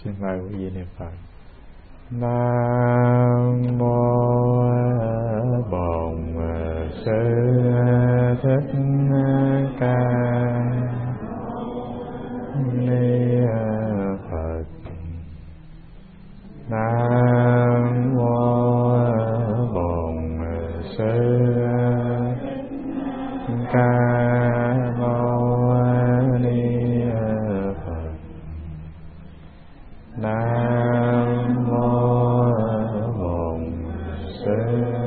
Xin mời quý vị niệm Phật. Nam mô Bổn Sư Thích Ca Ni Phật. Nam mô Bổn Sư Ca Mâu Ni Phật. Nam mô Bổn Sư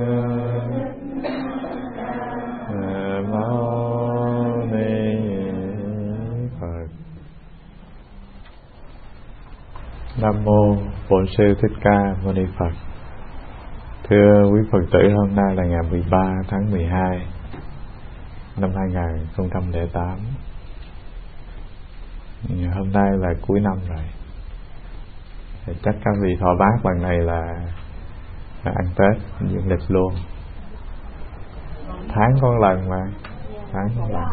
Mâu Ni Phật. Nam mô Bổn Sư Thích Ca Mâu Ni Phật. Thưa quý Phật tử, hôm nay là ngày 13 tháng 12 năm 2008. Hôm nay là cuối năm rồi. Chắc các vị thọ bát bằng này là ăn Tết dương lịch luôn. Tháng có lần mà, tháng có lần.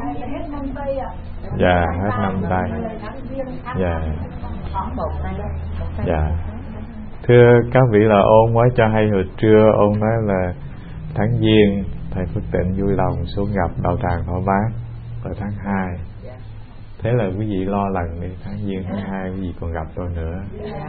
Dạ, hết năm đây. Dạ. Dạ. Thưa các vị, là ôn quá cho hay hồi trưa ôn nói là tháng Giêng thầy Phước Tịnh vui lòng xuống gặp đạo tràng thọ bát vào tháng 2. Thế là quý vị lo lần đi, tháng Giêng tháng 2 quý vị còn gặp tôi nữa.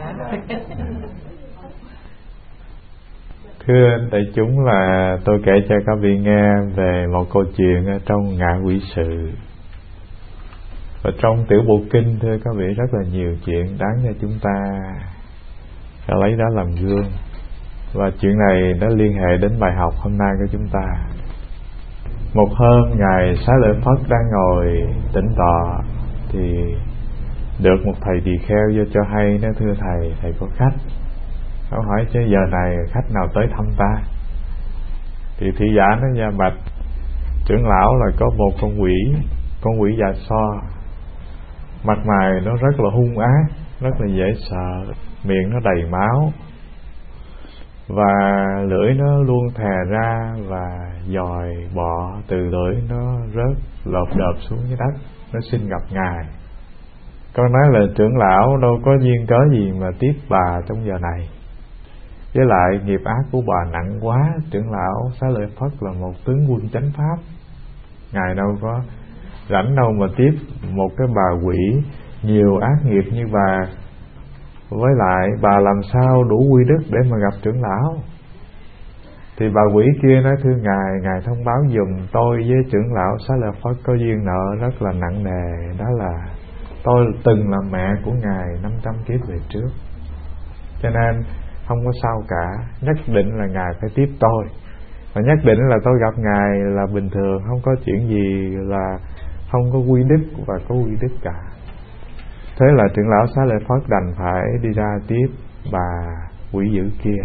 Thưa đại chúng, là tôi kể cho các vị nghe về một câu chuyện ở trong Ngạ Quỷ Sự. Và trong Tiểu Bộ Kinh, thưa các vị, rất là nhiều chuyện đáng cho chúng ta phải lấy đó làm gương. Và chuyện này nó liên hệ đến bài học hôm nay của chúng ta. Một hôm Ngài Xá Lợi Phất đang ngồi tĩnh tọa thì được một thầy tỳ kheo vô cho hay, nói: thưa thầy có khách. Ông hỏi: chứ giờ này khách nào tới thăm ta? Thì thị giả nó ra bạch trưởng lão là có một con quỷ dạ so, mặt mày nó rất là hung ác, rất là dễ sợ, miệng nó đầy máu và lưỡi nó luôn thè ra và dòi bọ từ lưỡi nó rớt lộp độp xuống dưới đất. Nó xin gặp ngài. Con nói là trưởng lão đâu có duyên cớ gì mà tiếp bà trong giờ này, với lại nghiệp ác của bà nặng quá. Trưởng lão Xá Lợi Phất là một tướng quân chánh pháp, ngài đâu có rảnh đâu mà tiếp một cái bà quỷ nhiều ác nghiệp như bà. Với lại bà làm sao đủ quy đức để mà gặp trưởng lão? Thì bà quỷ kia nói: thưa ngài thông báo giùm tôi với trưởng lão Xá Lợi Phất có duyên nợ rất là nặng nề. Đó là tôi từng là mẹ của ngài 500 kiếp về trước, cho nên không có sao cả. Nhất định là ngài phải tiếp tôi, và nhất định là tôi gặp ngài là bình thường, không có chuyện gì là không có quy đức và có quy đức cả. Thế là trưởng lão Xá Lợi Phất đành phải đi ra tiếp bà quỷ dữ kia.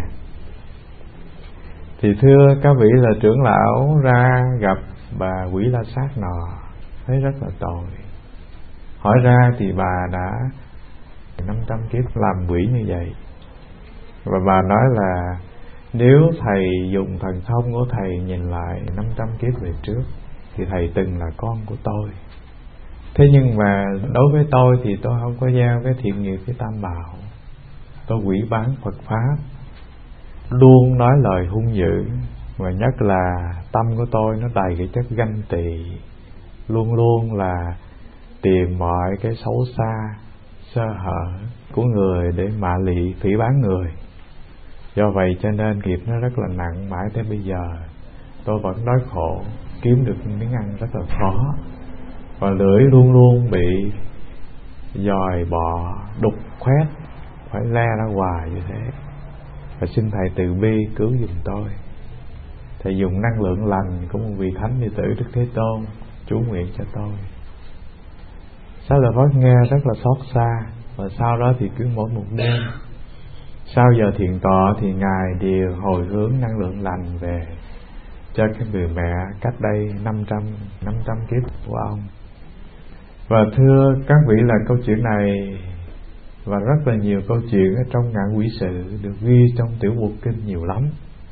Thì thưa các vị, là trưởng lão ra gặp bà quỷ La Sát nọ, thấy rất là tội. Hỏi ra thì bà đã 500 kiếp làm quỷ như vậy. Và bà nói là nếu thầy dùng thần thông của thầy nhìn lại 500 kiếp về trước thì thầy từng là con của tôi. Thế nhưng mà đối với tôi thì tôi không có gieo cái thiện nghiệp với Tam Bảo. Tôi quỷ bán Phật Pháp, luôn nói lời hung dữ, và nhất là tâm của tôi nó đầy cái chất ganh tị, luôn luôn là tìm mọi cái xấu xa, sơ hở của người để mạ lị phỉ báng người. Do vậy cho nên nghiệp nó rất là nặng, mãi tới bây giờ tôi vẫn đói khổ, kiếm được miếng ăn rất là khó, và lưỡi luôn luôn bị dòi bọ đục khoét, phải le ra hoài như thế. Và xin thầy từ bi cứu giùm tôi. Thầy dùng năng lượng lành của một vị thánh đệ tử Đức Thế Tôn chú nguyện cho tôi. Xá Lợi Phất nghe rất là xót xa, và sau đó thì cứ mỗi một đêm sau giờ thiền tọa thì ngài đều hồi hướng năng lượng lành về cho cái người mẹ cách đây 500 kiếp của ông. Và thưa các vị, là câu chuyện này và rất là nhiều câu chuyện ở trong Ngạ Quỷ Sự được ghi trong Tiểu Bộ Kinh nhiều lắm.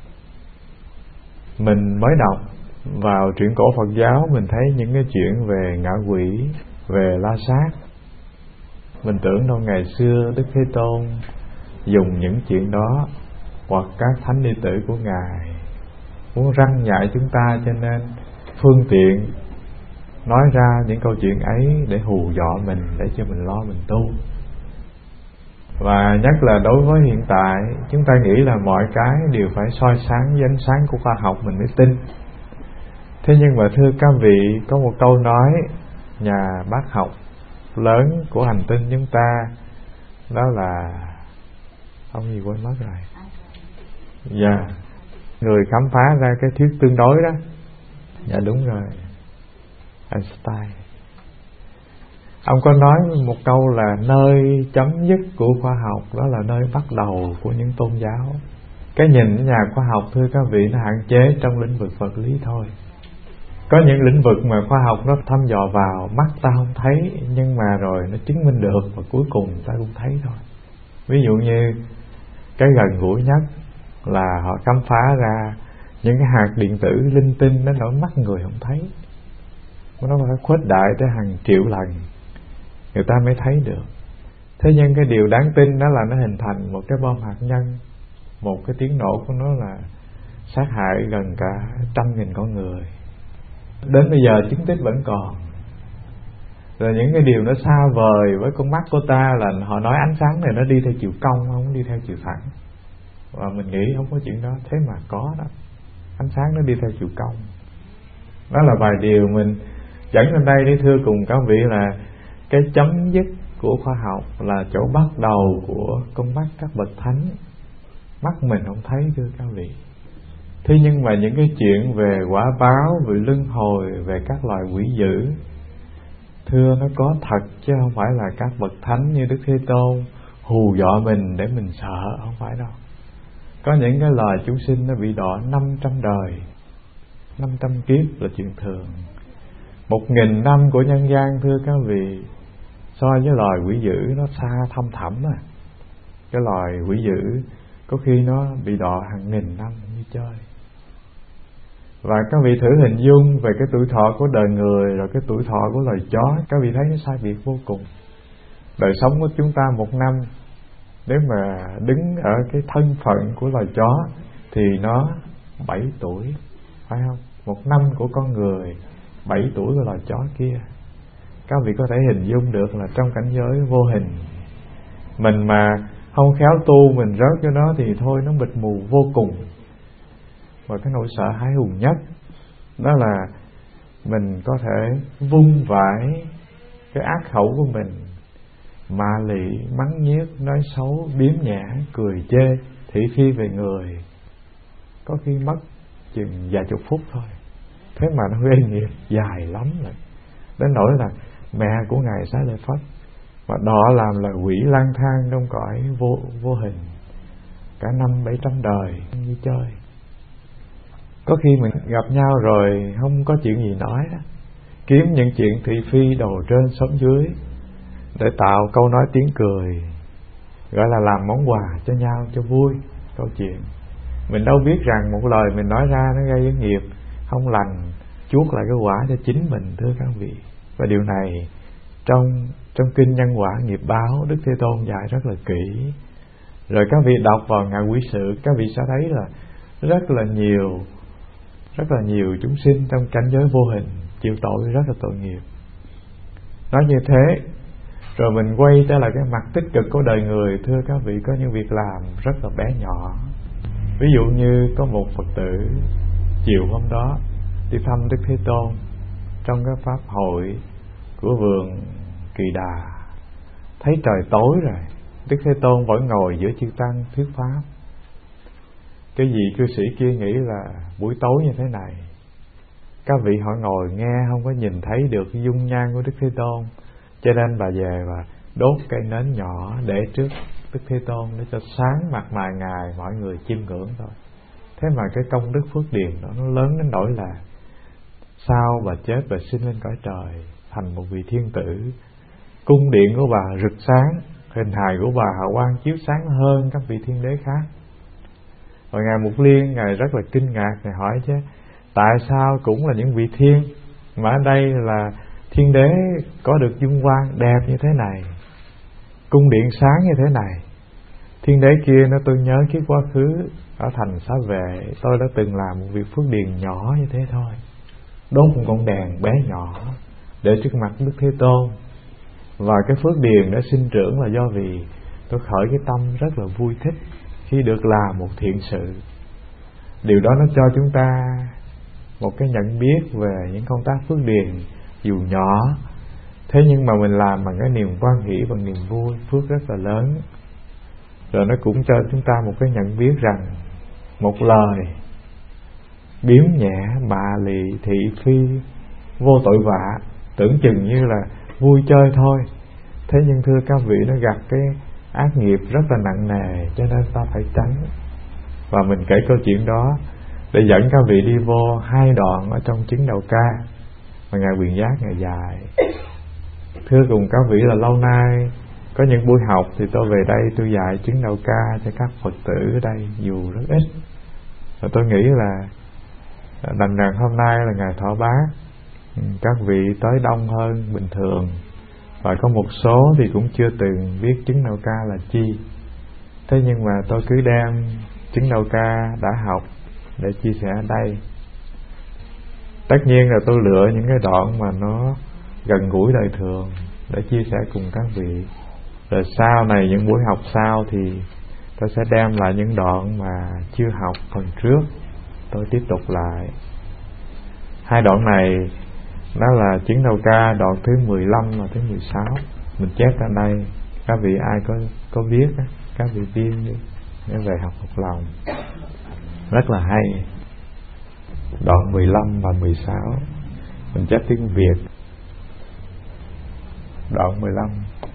Mình mới đọc vào truyện cổ Phật giáo, mình thấy những cái chuyện về ngạ quỷ, về La Sát. Mình tưởng đâu ngày xưa Đức Thế Tôn dùng những chuyện đó, hoặc các thánh đệ tử của Ngài muốn răn dạy chúng ta, cho nên phương tiện nói ra những câu chuyện ấy để hù dọa mình, để cho mình lo mình tu. Và nhất là đối với hiện tại, chúng ta nghĩ là mọi cái đều phải soi sáng với ánh sáng của khoa học mình mới tin. Thế nhưng mà thưa các vị, có một câu nói nhà bác học lớn của hành tinh chúng ta, đó là ông gì quên mất rồi. Dạ, người khám phá ra cái thuyết tương đối đó. Dạ đúng rồi, Einstein. Ông có nói một câu là nơi chấm dứt của khoa học đó là nơi bắt đầu của những tôn giáo. Cái nhìn của nhà khoa học, thưa các vị, nó hạn chế trong lĩnh vực vật lý thôi. Có những lĩnh vực mà khoa học nó thăm dò vào, mắt ta không thấy, nhưng mà rồi nó chứng minh được, và cuối cùng ta cũng thấy thôi. Ví dụ như cái gần gũi nhất là họ khám phá ra những cái hạt điện tử linh tinh, nó nổi mắt người không thấy, nó phải khuếch đại tới hàng triệu lần người ta mới thấy được. Thế nhưng cái điều đáng tin đó là nó hình thành một cái bom hạt nhân, một cái tiếng nổ của nó là sát hại gần cả 100.000 con người. Đến bây giờ chứng tích vẫn còn. Rồi những cái điều nó xa vời với con mắt của ta là họ nói ánh sáng này nó đi theo chiều cong, không đi theo chiều thẳng. Và mình nghĩ không có chuyện đó, thế mà có đó. Ánh sáng nó đi theo chiều cong. Đó là vài điều mình dẫn lên đây để thưa cùng các vị là cái chấm dứt của khoa học là chỗ bắt đầu của con mắt các bậc thánh. Mắt mình không thấy, thưa các vị. Thế nhưng mà những cái chuyện về quả báo, về luân hồi, về các loài quỷ dữ, thưa nó có thật, chứ không phải là các bậc thánh như Đức Thế Tôn hù dọa mình để mình sợ, không phải đâu. Có những cái loài chúng sinh nó bị đọa 500 đời, 500 kiếp là chuyện thường. 1000 năm của nhân gian, thưa các vị, so với loài quỷ dữ nó xa thăm thẳm à. Cái loài quỷ dữ có khi nó bị đọa hàng nghìn năm như chơi. Và các vị thử hình dung về cái tuổi thọ của đời người rồi cái tuổi thọ của loài chó, các vị thấy nó sai biệt vô cùng. Đời sống của chúng ta 1 năm, nếu mà đứng ở cái thân phận của loài chó thì nó 7 tuổi, phải không? 1 năm của con người, 7 tuổi của loài chó kia. Các vị có thể hình dung được là trong cảnh giới vô hình, mình mà không khéo tu, mình rớt cho nó thì thôi, nó mịt mù vô cùng. Và cái nỗi sợ hãi hùng nhất đó là mình có thể vung vãi cái ác khẩu của mình, ma lị, mắng nhiếc, nói xấu, biếm nhã, cười chê, thị phi về người, có khi mất chừng vài chục phút thôi. Thế mà nó gây nghiệp dài lắm rồi, đến nỗi là mẹ của Ngài Xá Lợi Phất mà đọ làm là quỷ lang thang trong cõi vô hình cả 500-700 đời như chơi. Có khi mình gặp nhau rồi không có chuyện gì nói đó, kiếm những chuyện thị phi đầu trên sống dưới để tạo câu nói tiếng cười, gọi là làm món quà cho nhau cho vui câu chuyện. Mình đâu biết rằng một lời mình nói ra nó gây nghiệp không lành, chuốc lại cái quả cho chính mình, thưa các vị. Và điều này trong kinh Nhân Quả Nghiệp Báo, Đức Thế Tôn dạy rất là kỹ. Rồi các vị đọc vào Ngạ Quỷ Sự, các vị sẽ thấy là rất là nhiều chúng sinh trong cảnh giới vô hình chịu tội rất là tội nghiệp. Nói như thế, rồi mình quay trở lại cái mặt tích cực của đời người, thưa các vị, có những việc làm rất là bé nhỏ. Ví dụ như có một Phật tử chiều hôm đó đi thăm Đức Thế Tôn trong cái pháp hội của vườn Kỳ Đà, thấy trời tối rồi, Đức Thế Tôn vẫn ngồi giữa chư tăng thuyết pháp. Cái gì cư sĩ kia nghĩ là buổi tối như thế này, các vị họ ngồi nghe không có nhìn thấy được cái dung nhan của Đức Thế Tôn, cho nên bà về và đốt cây nến nhỏ để trước Đức Thế Tôn để cho sáng mặt mày Ngài, mọi người chiêm ngưỡng thôi. Thế mà cái công đức phước điền đó nó lớn đến nỗi là sau bà chết, bà sinh lên cõi trời thành một vị thiên tử. Cung điện của bà rực sáng, hình hài của bà hào quang chiếu sáng hơn các vị thiên đế khác. Và Ngài Mục Liên, Ngài rất là kinh ngạc, Ngài hỏi chứ tại sao cũng là những vị thiên mà ở đây là thiên đế có được dung quang đẹp như thế này? cung điện sáng như thế này. Thiên đế kia nó tôi nhớ kiếp quá khứ ở thành Xá Vệ, tôi đã từng làm một việc phước điền nhỏ như thế thôi, đốt một con đèn bé nhỏ để trước mặt Đức Thế Tôn. Và cái phước điền đã sinh trưởng là do vì tôi khởi cái tâm rất là vui thích khi được làm một thiện sự. Điều đó nó cho chúng ta một cái nhận biết về những công tác phước điền dù nhỏ, thế nhưng mà mình làm bằng cái niềm hoan hỷ, bằng niềm vui, phước rất là lớn. Rồi nó cũng cho chúng ta một cái nhận biết rằng một lời biếm nhẹ, bạ lị, thị phi, vô tội vạ, tưởng chừng như là vui chơi thôi, thế nhưng thưa các vị, nó gặp cái ác nghiệp rất là nặng nề, cho nên ta phải tránh. Và mình kể câu chuyện đó để dẫn các vị đi vô hai đoạn ở trong Chứng Đầu Ca mà Ngài Quyền Giác Ngài dạy. Thưa cùng các vị là lâu nay có những buổi học thì tôi về đây tôi dạy Chứng Đầu Ca cho các Phật tử ở đây dù rất ít. Và tôi nghĩ là đành rằng hôm nay là ngày Thọ Bát, các vị tới đông hơn bình thường, và có một số thì cũng chưa từng biết Chứng Đầu Ca là chi. Thế nhưng mà tôi cứ đem Chứng Đầu Ca đã học để chia sẻ ở đây. Tất nhiên là tôi lựa những cái đoạn mà nó gần gũi đời thường để chia sẻ cùng các vị. Rồi sau này những buổi học sau thì tôi sẽ đem lại những đoạn mà chưa học phần trước, tôi tiếp tục lại. Hai đoạn này đó là Chứng Đầu Ca đoạn thứ 15 và thứ 16. Mình chép ra đây, các vị ai có viết á, các vị ghi đi để về học một lòng. Rất là hay. Đoạn 15 và 16 mình chép tiếng Việt. Đoạn 15: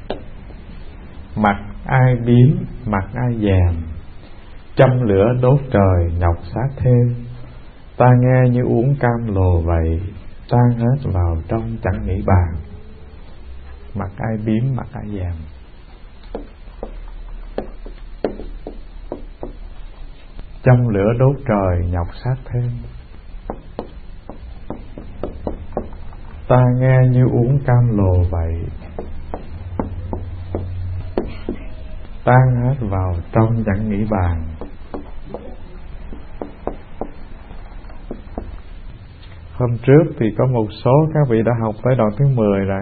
mặt ai biếm, mặt ai dèm, châm lửa đốt trời nhọc xác thêm. Ta nghe như uống cam lồ vậy, tan hết vào trong chẳng nghĩ bàn. Mặt ai biếm, mặt ai dèm. Châm lửa đốt trời nhọc xác thêm. Ta nghe như uống cam lồ vậy, tan hết vào trong chẳng nghĩ bàn. Hôm trước thì có một số các vị đã học tới đoạn thứ 10 rồi,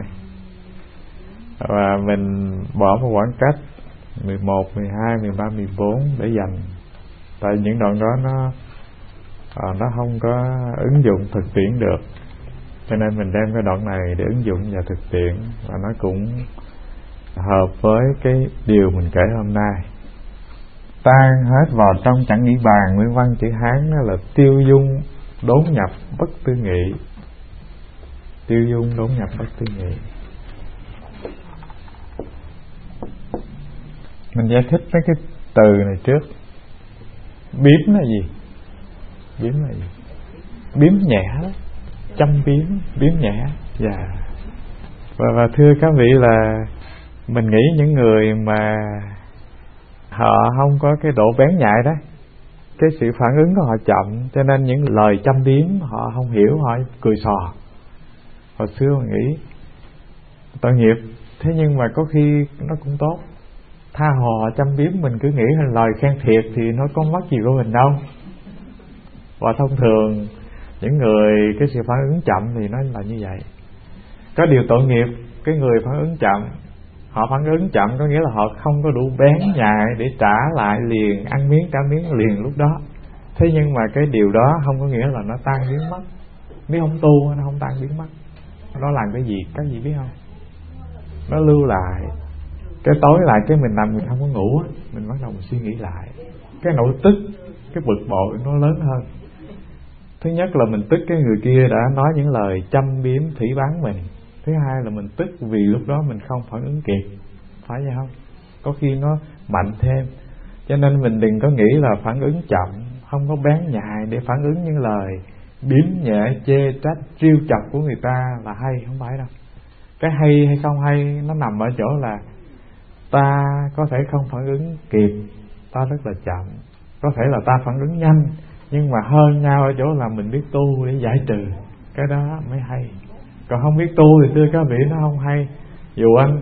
và mình bỏ một khoảng cách 11, 12, 13, 14 để dành. Tại những đoạn đó nó không có ứng dụng thực tiễn được, cho nên mình đem cái đoạn này để ứng dụng vào thực tiễn, và nó cũng hợp với cái điều mình kể hôm nay. Tan hết vào trong chẳng nghĩ bàn, nguyên văn chữ Hán đó là tiêu dung đốn nhập bất tư nghị. Tiêu dung đốn nhập bất tư nghị. Mình giải thích mấy cái từ này trước. Biếm là gì? Biếm là gì? Biếm nhẹ đó, châm biếm nhẹ. Dạ. Và thưa các vị là mình nghĩ những người mà họ không có cái độ bén nhạy đó, cái sự phản ứng của họ chậm, cho nên những lời châm biếm họ không hiểu, họ cười xò. Hồi xưa mình nghĩ tội nghiệp, thế nhưng mà có khi nó cũng tốt. Tha hồ họ châm biếm, mình cứ nghĩ là lời khen thiệt thì nó có mất gì của mình đâu. Và thông thường những người cái sự phản ứng chậm thì nó là như vậy. Có điều tội nghiệp cái người phản ứng chậm. Họ phản ứng chậm có nghĩa là họ không có đủ bén nhạy để trả lại liền, ăn miếng trả miếng liền lúc đó. Thế nhưng mà cái điều đó không có nghĩa là nó tan biến mất. Nếu không tu nó không tan biến mất. Nó làm cái gì các vị biết không? Nó lưu lại. Cái tối lại cái mình nằm mình không có ngủ, mình bắt đầu mình suy nghĩ lại. Cái nỗi tức, cái bực bội nó lớn hơn. Thứ nhất là mình tức cái người kia đã nói những lời châm biếm phỉ báng mình. Thứ hai là mình tức vì lúc đó mình không phản ứng kịp. Phải vậy không? Có khi nó mạnh thêm. Cho nên mình đừng có nghĩ là phản ứng chậm, không có bén nhạy để phản ứng những lời biếm nhẹ, chê trách, trêu chọc của người ta là hay. Không phải đâu. Cái hay hay không hay nó nằm ở chỗ là ta có thể không phản ứng kịp, ta rất là chậm. Có thể là ta phản ứng nhanh, nhưng mà hơn nhau ở chỗ là mình biết tu để giải trừ. Cái đó mới hay. Còn không biết tu thì thưa các vị nó không hay. Dù anh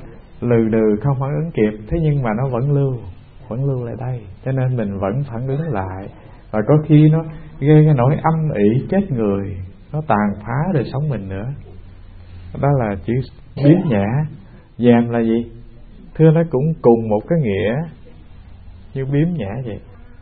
lừ đừ không phản ứng kịp, thế nhưng mà nó vẫn lưu lại đây, cho nên mình vẫn phản ứng lại. Và có khi nó gây cái nỗi âm ỉ chết người, nó tàn phá đời sống mình nữa. Đó là chữ biếm nhã. Dèm là gì? Thưa, nó cũng cùng một cái nghĩa như biếm nhã vậy.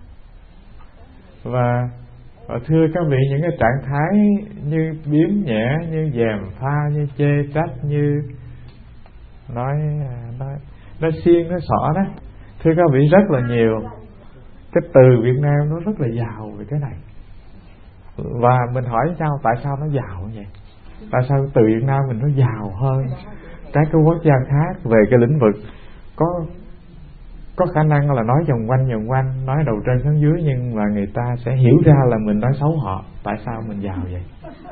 Và thưa các vị, những cái trạng thái như biếm nhã, như dèm pha, như chê trách, như nói xiên, nói xỏ đó, thưa các vị, rất là nhiều. Cái từ Việt Nam nó rất là giàu về cái này. Và mình hỏi sao, tại sao nó giàu như vậy? Tại sao từ Việt Nam mình nó giàu hơn các cái quốc gia khác về cái lĩnh vực có khả năng là nói vòng quanh, nói đầu trên xuống dưới, nhưng mà người ta sẽ hiểu ra là mình nói xấu họ. Tại sao mình giàu vậy?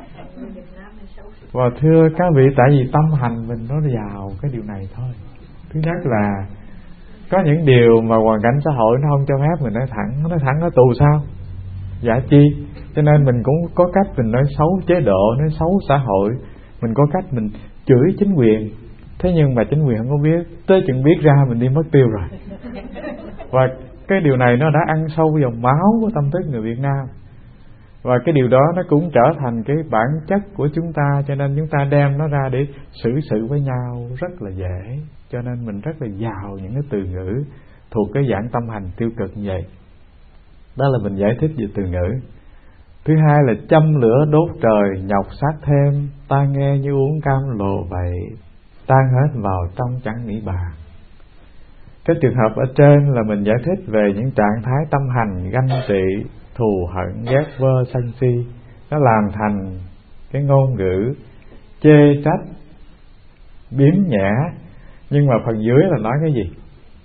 Và thưa các vị, tại vì tâm hành mình nó giàu cái điều này thôi. Thứ nhất là có những điều mà hoàn cảnh xã hội nó không cho phép mình nói thẳng nó tù sao? Dạ chi? Cho nên mình cũng có cách mình nói xấu chế độ, nói xấu xã hội, mình có cách mình chửi chính quyền. Thế nhưng mà chính quyền không có biết, tới chừng biết ra mình đi mất tiêu rồi. Và cái điều này nó đã ăn sâu vào máu của tâm thức người Việt Nam. Và cái điều đó nó cũng trở thành cái bản chất của chúng ta, cho nên chúng ta đem nó ra để xử sự với nhau rất là dễ. Cho nên mình rất là giàu những cái từ ngữ thuộc cái dạng tâm hành tiêu cực như vậy. Đó là mình giải thích về từ ngữ. Thứ hai là châm lửa đốt trời, nhọc sát thêm, ta nghe như uống cam lồ vậy, tan hết vào trong chẳng nghĩ bàn. Cái trường hợp ở trên là mình giải thích về những trạng thái tâm hành ganh tị, thù hận, ghét vơ, sân si. Nó làm thành cái ngôn ngữ chê trách, biếm nhã. Nhưng mà phần dưới là nói cái gì?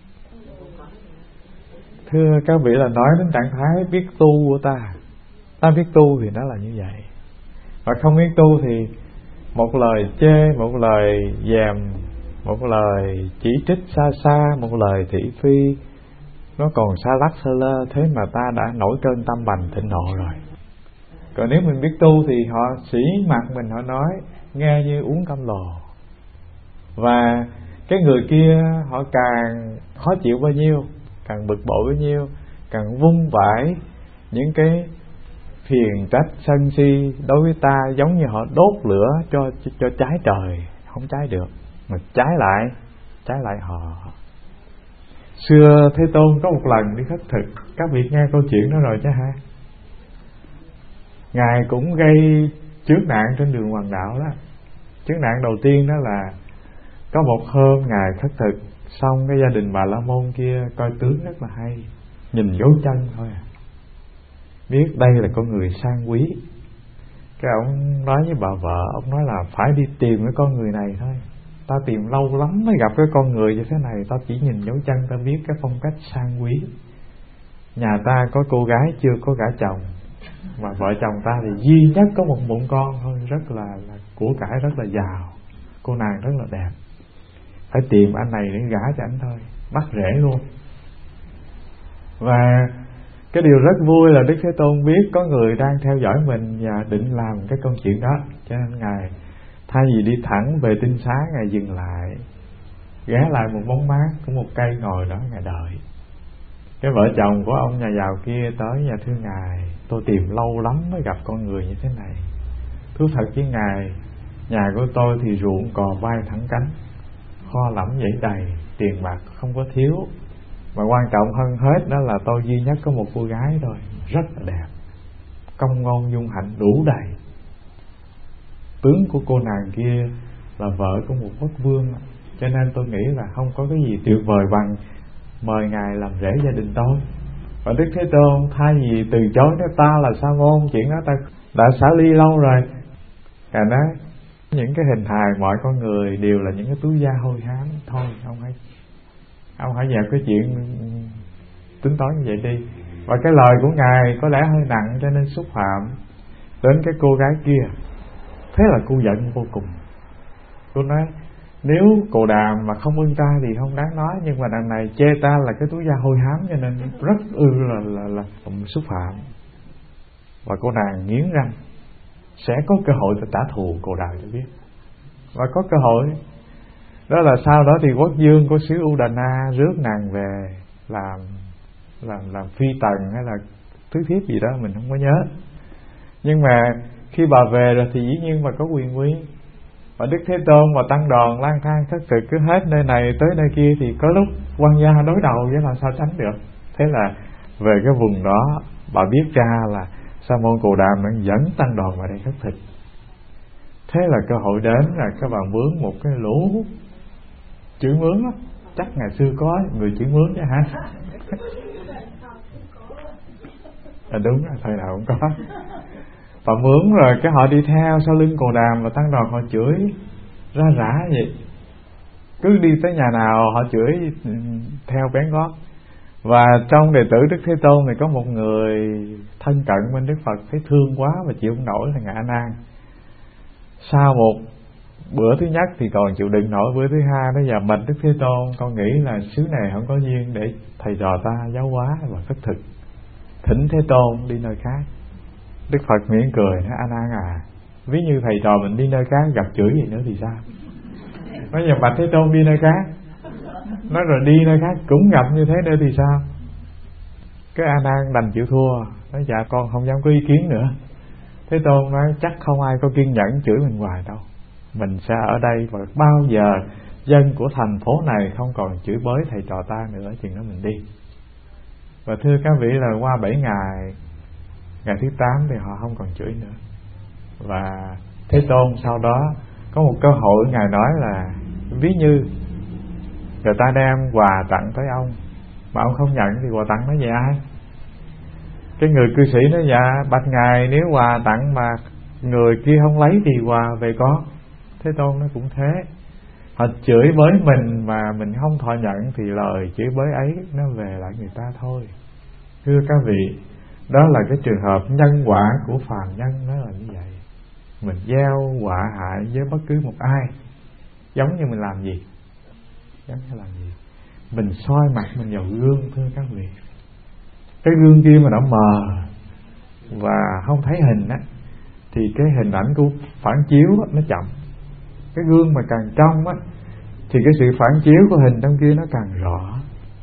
Thưa các vị, là nói đến trạng thái biết tu của ta. Ta biết tu thì nó là như vậy. Và không biết tu thì một lời chê, một lời dèm, một lời chỉ trích xa xa, một lời thị phi, nó còn xa lắc sơ lơ, thế mà ta đã nổi cơn tâm bành thịnh nộ rồi. Còn nếu mình biết tu thì họ sĩ mặt mình, họ nói nghe như uống cam lồ. Và cái người kia họ càng khó chịu bao nhiêu, càng bực bội bao nhiêu, càng vung vãi những cái phiền trách sân si đối với ta, giống như họ đốt lửa cho cháy trời, không cháy được, mà cháy lại họ. Xưa Thế Tôn có một lần đi khất thực, các vị nghe câu chuyện đó rồi chứ ha. Ngài cũng gây chướng nạn trên đường hoàng đạo đó. Chướng nạn đầu tiên đó là có một hôm Ngài khất thực, xong cái gia đình Bà La Môn kia coi tướng rất là hay, nhìn dấu chân thôi à, biết đây là con người sang quý. Cái ông nói với bà vợ, ông nói là phải đi tìm cái con người này thôi. Ta tìm lâu lắm mới gặp cái con người như thế này, ta chỉ nhìn dấu chân ta biết cái phong cách sang quý. Nhà ta có cô gái chưa có gả chồng, mà vợ chồng ta thì duy nhất có một bụng con thôi, rất là của cải rất là giàu, cô nàng rất là đẹp. Phải tìm anh này để gả cho anh thôi, bắt rễ luôn. Và cái điều rất vui là Đức Thế Tôn biết có người đang theo dõi mình và định làm cái công chuyện đó, cho nên Ngài thay vì đi thẳng về tinh xá, Ngài dừng lại, ghé lại một bóng mát của một cây ngồi đó, Ngài đợi. Cái vợ chồng của ông nhà giàu kia tới và thưa Ngài, tôi tìm lâu lắm mới gặp con người như thế này. Thú thật với Ngài, nhà của tôi thì ruộng cò bay thẳng cánh, kho lẫm dãy đầy, tiền bạc không có thiếu. Mà quan trọng hơn hết đó là tôi duy nhất có một cô gái thôi, rất là đẹp, công ngôn dung hạnh đủ đầy. Tướng của cô nàng kia là vợ của một quốc vương, cho nên tôi nghĩ là không có cái gì tuyệt vời bằng mời Ngài làm rể gia đình tôi. Và Đức Thế Tôn thay vì từ chối nói ta là sa môn, chuyện đó ta đã xả ly lâu rồi. Ngài nói những cái hình hài mọi con người đều là những cái túi da hôi hám thôi, ông hãy dẹp cái chuyện tính toán như vậy đi. Và cái lời của Ngài có lẽ hơi nặng cho nên xúc phạm đến cái cô gái kia. Thế là cô giận vô cùng. Cô nói nếu Cồ Đàm mà không ưng ta thì không đáng nói, nhưng mà đằng này chê ta là cái túi da hôi hám, cho nên rất là xúc phạm. Và cô nàng nghiến răng sẽ có cơ hội để trả thù Cồ Đàm cho biết. Và có cơ hội. Đó là sau đó thì quốc vương của xứ Udana rước nàng về làm phi tần hay là thứ thiếp gì đó mình không có nhớ. Nhưng mà khi bà về rồi thì dĩ nhiên bà có quyền quý, và Đức Thế Tôn và tăng đoàn lang thang thất thực cứ hết nơi này tới nơi kia, thì có lúc quan gia đối đầu với làm sao tránh được. Thế là về cái vùng đó bà biết ra là Sa môn Cù Đàm đang dẫn tăng đoàn vào đây khất thực. Thế là cơ hội đến là các bạn mướn một cái lũ chữ mướn đó. Chắc ngày xưa có người chữ mướn chứ hả? Đúng rồi, thời nào cũng có. Và mướn rồi cái họ đi theo sau lưng Cù Đàm, và tăng đoàn họ chửi ra rã vậy. Cứ đi tới nhà nào họ chửi theo bén gót. Và trong đệ tử Đức Thế Tôn thì có một người thân cận bên Đức Phật, thấy thương quá và chịu không nổi là Ngài A Nan. Sau một bữa thứ nhất thì còn chịu đựng nổi, bữa thứ hai nó giờ bạch Đức Thế Tôn, con nghĩ là xứ này không có duyên để thầy trò ta giáo hóa và khất thực, thỉnh Thế Tôn đi nơi khác. Đức Phật mỉm cười nói: A Nan à, ví như thầy trò mình đi nơi khác gặp chửi gì nữa thì sao? Nói giờ bạch Thế Tôn đi nơi khác, nói rồi đi nơi khác cũng gặp như thế nữa thì sao? Cái A Nan đành chịu thua, nói dạ con không dám có ý kiến nữa. Thế Tôn nói chắc không ai có kiên nhẫn chửi mình hoài đâu, mình sẽ ở đây và bao giờ dân của thành phố này không còn chửi bới thầy trò ta nữa, chừng đó mình đi. Và thưa các vị là qua 7 ngày, ngày thứ 8 thì họ không còn chửi nữa. Và Thế Tôn sau đó có một cơ hội Ngài nói là ví như người ta đem quà tặng tới ông mà ông không nhận thì quà tặng nó về ai? Cái người cư sĩ nói dạ bạch Ngài, nếu quà tặng mà người kia không lấy thì quà về con. Thế Tôn nó cũng thế, họ chửi bới mình mà mình không thọ nhận thì lời chửi bới ấy nó về lại người ta thôi. Thưa các vị, đó là cái trường hợp nhân quả của phàm nhân, nó là như vậy. Mình gieo họa hại với bất cứ một ai, giống như mình làm gì? Giống như làm gì? Mình soi mặt mình vào gương, thưa các vị. Cái gương kia mà nó mờ và không thấy hình á, thì cái hình ảnh của phản chiếu á, nó chậm. Cái gương mà càng trong á, thì cái sự phản chiếu của hình trong kia nó càng rõ.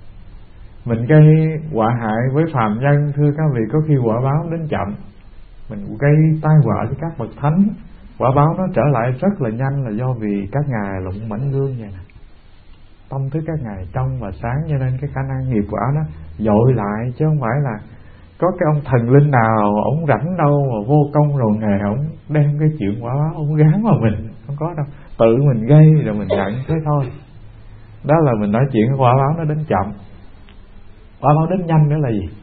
Mình gây họa hại với phàm nhân, thưa các vị, có khi quả báo đến chậm. Mình gây tai họa với các bậc thánh, quả báo nó trở lại rất là nhanh, là do vì các ngài lụng mảnh gương vậy nè. Tâm thức các ngài trong và sáng, cho nên cái khả năng nghiệp quả nó dội lại, chứ không phải là có cái ông thần linh nào ổng rảnh đâu mà vô công rồi nghề ổng đem cái chuyện quả báo ổng gán vào mình, không có đâu. Tự mình gây rồi mình nhận thế thôi. Đó là mình nói chuyện quả báo nó đến chậm. Quả báo đến nhanh nữa là gì?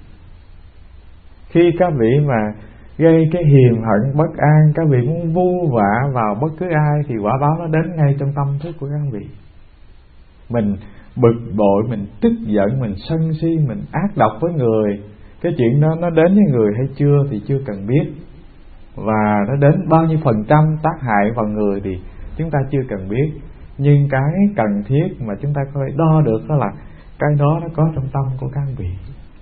Khi các vị mà gây cái hiềm hận bất an, các vị muốn vu vạ vào bất cứ ai thì quả báo nó đến ngay trong tâm thức của các vị. Mình bực bội, mình tức giận, mình sân si, mình ác độc với người, cái chuyện đó nó đến với người hay chưa thì chưa cần biết. Và nó đến bao nhiêu phần trăm tác hại vào người thì chúng ta chưa cần biết. Nhưng cái cần thiết mà chúng ta có thể đo được đó là cái đó nó có trong tâm của các vị.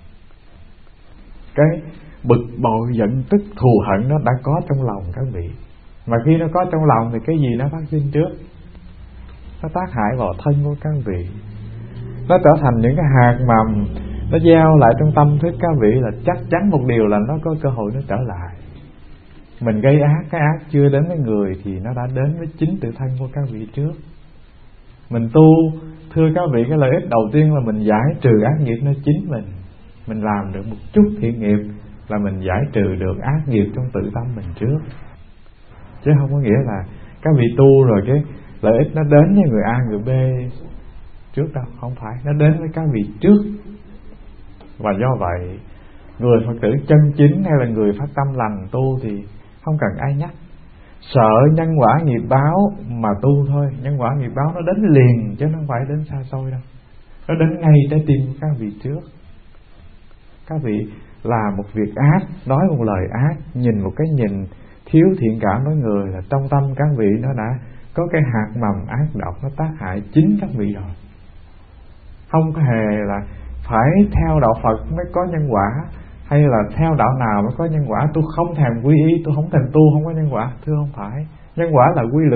Cái bực bội, giận tức, thù hận nó đã có trong lòng các vị. Mà khi nó có trong lòng thì cái gì nó phát sinh trước? Nó tác hại vào thân của các vị. Nó trở thành những cái hạt mầm, nó gieo lại trong tâm thức các vị, là chắc chắn một điều là nó có cơ hội nó trở lại. Mình gây ác, cái ác chưa đến với người thì nó đã đến với chính tự thân của các vị trước. Mình tu, thưa các vị, cái lợi ích đầu tiên là mình giải trừ ác nghiệp nơi chính mình. Mình làm được một chút thiện nghiệp là mình giải trừ được ác nghiệp trong tự tâm mình trước. Chứ không có nghĩa là các vị tu rồi cái lợi ích nó đến với người A, người B trước đâu. Không phải, nó đến với các vị trước. Và do vậy, người Phật tử chân chính hay là người phát tâm lành tu thì không cần ai nhắc. Sợ nhân quả nghiệp báo mà tu thôi. Nhân quả nghiệp báo nó đến liền chứ nó không phải đến xa xôi đâu. Nó đến ngay trái tim của các vị trước. Các vị làm một việc ác, nói một lời ác, nhìn một cái nhìn thiếu thiện cảm với người, là trong tâm các vị nó đã có cái hạt mầm ác độc, nó tác hại chính các vị rồi. Không có hề là phải theo đạo Phật mới có nhân quả, hay là theo đạo nào mới có nhân quả. Tôi không thèm quy y, tôi không thèm tu không có nhân quả. Thưa không phải. Nhân quả là quy luật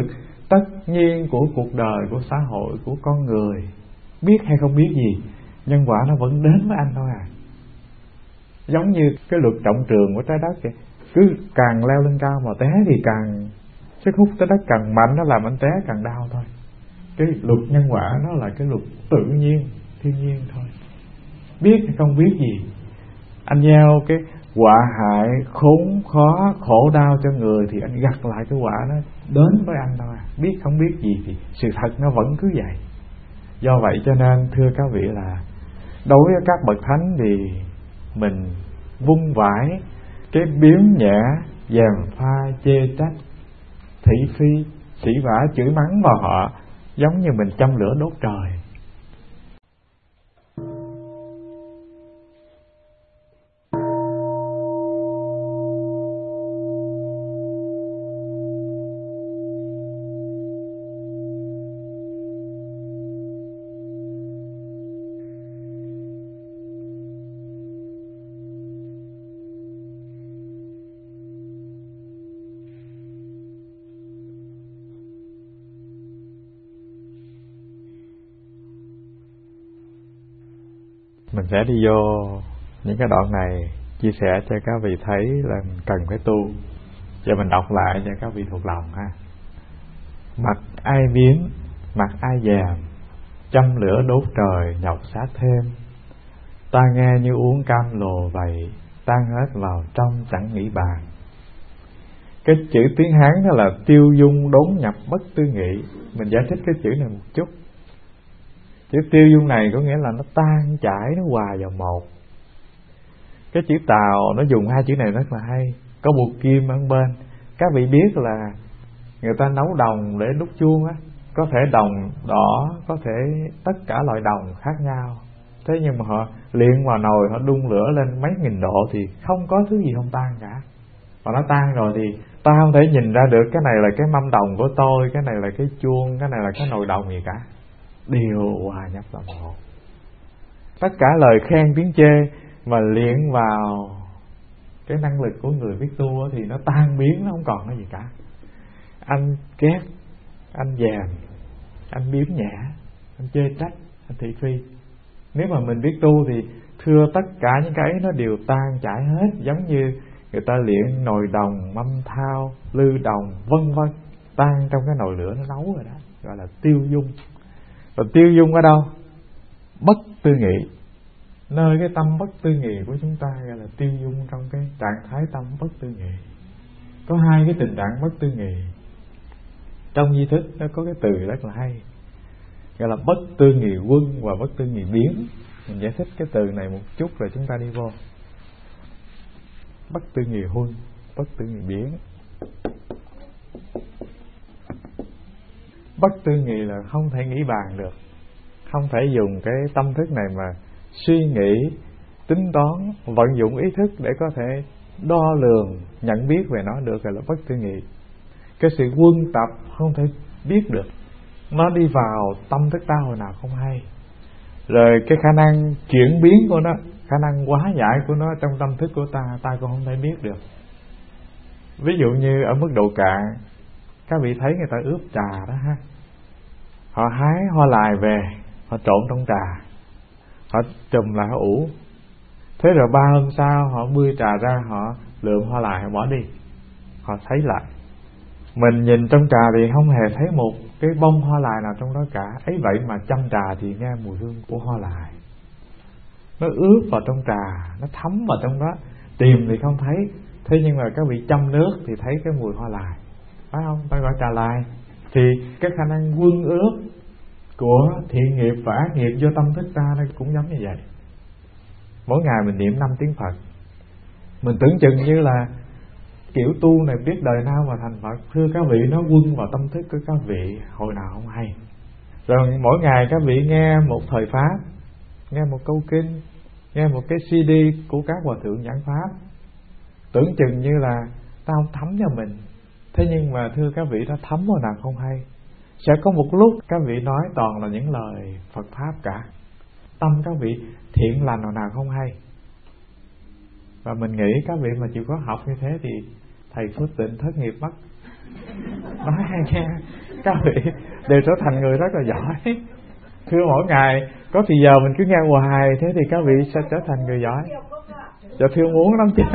tất nhiên của cuộc đời, của xã hội, của con người. Biết hay không biết gì, nhân quả nó vẫn đến với anh thôi à. Giống như cái luật trọng trường của trái đất vậy, cứ càng leo lên cao mà té thì càng sức hút trái đất càng mạnh, nó làm anh té càng đau thôi. Cái luật nhân quả nó là cái luật tự nhiên, thiên nhiên thôi. Biết hay không biết gì, anh gieo cái quả hại khốn khó khổ đau cho người thì anh gặt lại cái quả nó đến với anh thôi à. Biết không biết gì thì sự thật nó vẫn cứ vậy. Do vậy cho nên thưa các vị là đối với các bậc thánh thì mình vung vãi cái biếm nhẹ, gièm pha, chê trách, thị phi, sỉ vả, chửi mắng vào họ, giống như mình châm lửa đốt trời. Mình sẽ đi vô những cái đoạn này chia sẻ cho các vị thấy là mình cần phải tu. Giờ mình đọc lại cho các vị thuộc lòng ha. Mặt ai biếm, mặt ai dèm, châm lửa đốt trời nhọc sát thêm. Ta nghe như uống cam lồ vậy, tan hết vào trong chẳng nghĩ bàn. Cái chữ tiếng Hán đó là tiêu dung đốn nhập bất tư nghị. Mình giải thích cái chữ này một chút. Chữ tiêu dung này có nghĩa là nó tan chảy, nó hòa vào một. Cái chữ Tàu nó dùng hai chữ này rất là hay. Có buộc kim ở bên. Các vị biết là người ta nấu đồng để đúc chuông á, có thể đồng đỏ, có thể tất cả loại đồng khác nhau. Thế nhưng mà họ luyện vào nồi, họ đun lửa lên mấy nghìn độ thì không có thứ gì không tan cả. Và nó tan rồi thì ta không thể nhìn ra được cái này là cái mâm đồng của tôi, cái này là cái chuông, cái này là cái nồi đồng gì cả. Đều hòa nhập vào một. Tất cả lời khen tiếng chê mà luyện vào cái năng lực của người biết tu thì nó tan biến, nó không còn cái gì cả. Anh ghét, anh dèm, anh biếm nhẹ, anh chê trách, anh thị phi. Nếu mà mình biết tu thì thưa tất cả những cái ấy nó đều tan chảy hết. Giống như người ta luyện nồi đồng, mâm thao, lư đồng, vân vân, tan trong cái nồi lửa nó nấu rồi đó, gọi là tiêu dung. Và tiêu dung ở đâu? Bất tư nghị. Nơi cái tâm bất tư nghị của chúng ta gọi là tiêu dung trong cái trạng thái tâm bất tư nghị. Có hai cái tình trạng bất tư nghị. Trong di thức nó có cái từ rất là hay, gọi là bất tư nghị quân và bất tư nghị biến. Mình giải thích cái từ này một chút rồi chúng ta đi vô. Bất tư nghị huân, bất tư nghị biến. Bất tư nghị là không thể nghĩ bàn được, không thể dùng cái tâm thức này mà suy nghĩ, tính toán, vận dụng ý thức để có thể đo lường, nhận biết về nó được, gọi là bất tư nghị. Cái sự quân tập không thể biết được, nó đi vào tâm thức ta hồi nào không hay. Rồi cái khả năng chuyển biến của nó, khả năng hóa giải của nó trong tâm thức của ta, ta cũng không thể biết được. Ví dụ như ở mức độ cạn, các vị thấy người ta ướp trà đó ha, họ hái hoa lài về, họ trộn trong trà, họ trùm lại, họ ủ. Thế rồi 3 hôm sau họ bươi trà ra, họ lượm hoa lài, họ bỏ đi, họ thấy lại. Mình nhìn trong trà thì không hề thấy một cái bông hoa lài nào trong đó cả. Ấy vậy mà chăm trà thì nghe mùi hương của hoa lài. Nó ướp vào trong trà, nó thấm vào trong đó. Tìm thì không thấy, thế nhưng mà các vị chăm nước thì thấy cái mùi hoa lài, phải không? Ta gọi trà lài. Thì cái khả năng quân ướp của thiện nghiệp và ác nghiệp do tâm thức ta nó cũng giống như vậy. Mỗi ngày mình niệm 5 tiếng Phật, mình tưởng chừng như là kiểu tu này biết đời nào mà thành Phật. Thưa các vị, nó quân vào tâm thức của các vị hồi nào không hay. Rồi mỗi ngày các vị nghe một thời pháp, nghe một câu kinh, nghe một cái CD của các hòa thượng giảng pháp, tưởng chừng như là ta không thấm cho mình. Thế nhưng mà thưa các vị, nó thấm hồi nào không hay. Sẽ có một lúc các vị nói toàn là những lời Phật pháp cả, tâm các vị thiện lành hồi nào không hay. Và mình nghĩ các vị mà chịu có học như thế thì thầy Phước Tịnh thất nghiệp mất. Nói hay nghe, các vị đều trở thành người rất là giỏi. Thưa mỗi ngày có thì giờ mình cứ nghe hoài, thế thì các vị sẽ trở thành người giỏi. Dạ thưa muốn lắm chứ.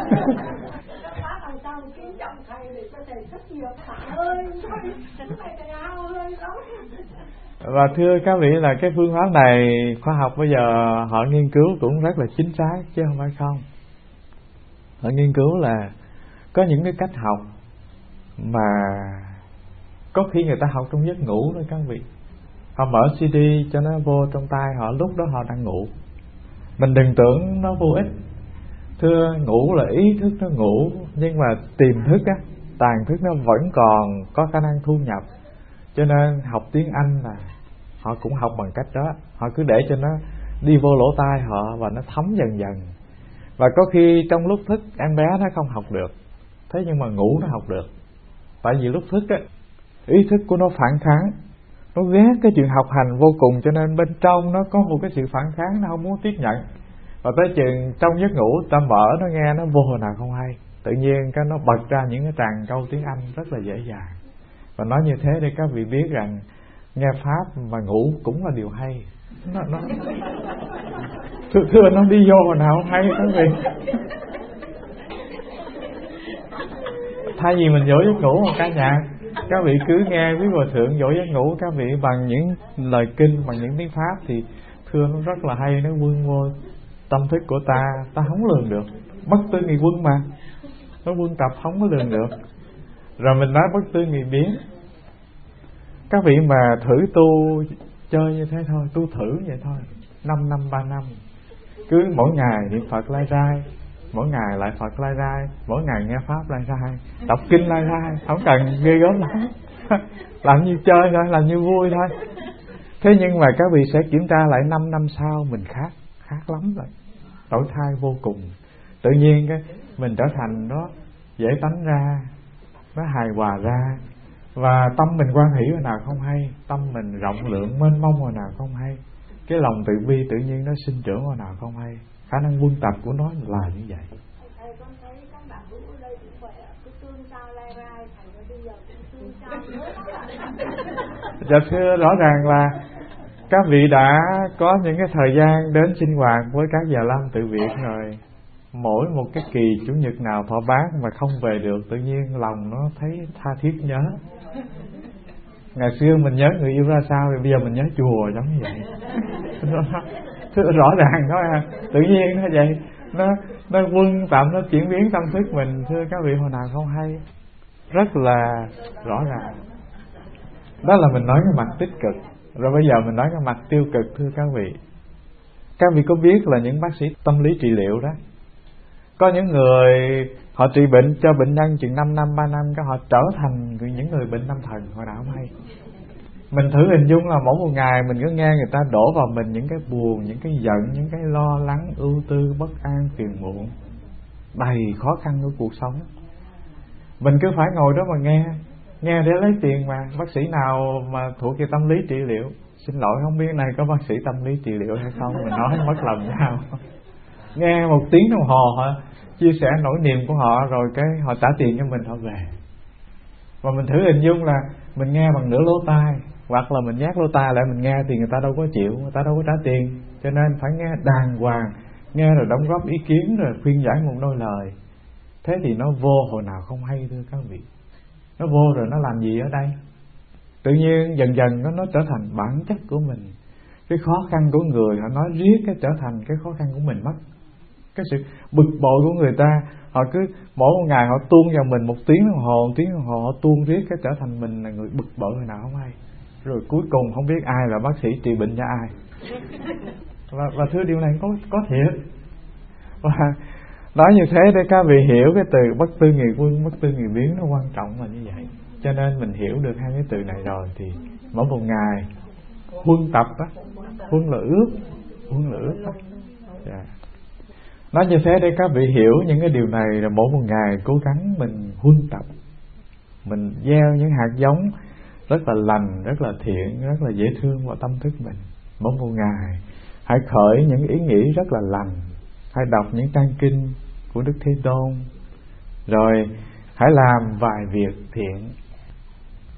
Và thưa các vị là cái phương pháp này khoa học bây giờ họ nghiên cứu cũng rất là chính xác chứ không phải không. Họ nghiên cứu là có những cái cách học mà có khi người ta học trong giấc ngủ đó các vị. Họ mở CD cho nó vô trong tai họ, lúc đó họ đang ngủ. Mình đừng tưởng nó vô ích. Thưa, ngủ là ý thức nó ngủ, nhưng mà tiềm thức á, tàn thức nó vẫn còn có khả năng thu nhập. Cho nên học tiếng Anh là họ cũng học bằng cách đó. Họ cứ để cho nó đi vô lỗ tai họ và nó thấm dần dần. Và có khi trong lúc thức em bé nó không học được, thế nhưng mà ngủ nó học được. Tại vì lúc thức á, ý thức của nó phản kháng, nó ghét cái chuyện học hành vô cùng, cho nên bên trong nó có một cái sự phản kháng, nó không muốn tiếp nhận. Và tới chừng trong giấc ngủ ta mở nó nghe nó vô hồi nào không hay, tự nhiên cái nó bật ra những cái tràng câu tiếng Anh rất là dễ dàng. Và nói như thế để các vị biết rằng nghe pháp và ngủ cũng là điều hay. Thưa nó đi vô hồi nào không hay các vị. Thay vì mình dỗ giấc ngủ một ca nhạc, các vị cứ nghe quý hòa thượng dỗ giấc ngủ các vị bằng những lời kinh, bằng những tiếng pháp thì thưa nó rất là hay, nó vươn vô tâm thức của ta không lường được. Bất tư nghị quân mà, nó quân tập không có lường được. Rồi mình nói bất tư nghị biến. Các vị mà thử tu chơi như thế thôi, tu thử vậy thôi, 5 năm 3 năm, cứ mỗi ngày niệm Phật lai rai, mỗi ngày lại Phật lai rai, mỗi ngày nghe pháp lai rai, đọc kinh lai rai, không cần ghê gớm lắm. Làm như chơi thôi, làm như vui thôi. Thế nhưng mà các vị sẽ kiểm tra lại 5 năm sau mình khác lắm rồi, đổi thay vô cùng. Tự nhiên cái mình trở thành nó dễ tánh ra, nó hài hòa ra. Và tâm mình quan hỷ hồi nào không hay, tâm mình rộng lượng mênh mông hồi nào không hay, cái lòng từ bi tự nhiên nó sinh trưởng hồi nào không hay. Khả năng quân tập của nó là như vậy. Thầy con thấy các bạn cũng ở đây cũng vậy ạ, cứ tương sao lai rai, thầy nói bây giờ cũng tương sao. Dạ thưa, rõ ràng là các vị đã có những cái thời gian đến sinh hoạt với các già lam tự viện rồi. Mỗi một cái kỳ chủ nhật nào thọ bát mà không về được, tự nhiên lòng nó thấy tha thiết nhớ. Ngày xưa mình nhớ người yêu ra sao thì bây giờ mình nhớ chùa giống như vậy. Rõ ràng đó, tự nhiên nó vậy, nó quân tạm, nó chuyển biến tâm thức mình. Thưa các vị hồi nào không hay, rất là rõ ràng. Đó là mình nói cái mặt tích cực. Rồi bây giờ mình nói cái mặt tiêu cực. Thưa các vị, các vị có biết là những bác sĩ tâm lý trị liệu đó, có những người họ trị bệnh cho bệnh nhân chừng 5 năm 3 năm, cái họ trở thành những người bệnh tâm thần hồi nào không hay. Mình thử hình dung là mỗi một ngày mình cứ nghe người ta đổ vào mình những cái buồn, những cái giận, những cái lo lắng, ưu tư, bất an, phiền muộn, đầy khó khăn của cuộc sống. Mình cứ phải ngồi đó mà nghe để lấy tiền mà. Bác sĩ nào mà thuộc về tâm lý trị liệu, xin lỗi không biết này có bác sĩ tâm lý trị liệu hay không, mình nói mất lòng nhau. Nghe 1 tiếng đồng hồ họ chia sẻ nỗi niềm của họ, rồi cái họ trả tiền cho mình, họ về. Và mình thử hình dung là mình nghe bằng nửa lỗ tai, hoặc là mình nhét lỗ tai lại mình nghe thì người ta đâu có chịu, người ta đâu có trả tiền. Cho nên phải nghe đàng hoàng, nghe rồi đóng góp ý kiến, rồi khuyên giải một đôi lời. Thế thì nó vô hồi nào không hay. Thưa các vị, nó vô rồi nó làm gì ở đây? Tự nhiên dần dần nó trở thành bản chất của mình. Cái khó khăn của người họ nói riết cái trở thành cái khó khăn của mình mất. Cái sự bực bội của người ta, họ cứ mỗi một ngày họ tuôn vào mình 1 tiếng đồng hồ, họ tuôn riết cái trở thành mình là người bực bội hồi nào không hay. Rồi cuối cùng không biết ai là bác sĩ trị bệnh cho ai. Và thưa điều này có thiệt. Và nói như thế để các vị hiểu cái từ bất tư nghị quân, bất tư nghị biến nó quan trọng là như vậy. Cho nên mình hiểu được hai cái từ này rồi thì mỗi một ngày huân tập á, huân là ước á. Yeah. Nói như thế để các vị hiểu những cái điều này, là mỗi một ngày cố gắng mình huân tập, mình gieo những hạt giống rất là lành, rất là thiện, rất là dễ thương vào tâm thức mình. Mỗi một ngày hãy khởi những ý nghĩ rất là lành, hãy đọc những trang kinh của Đức Thế Tôn, rồi hãy làm vài việc thiện.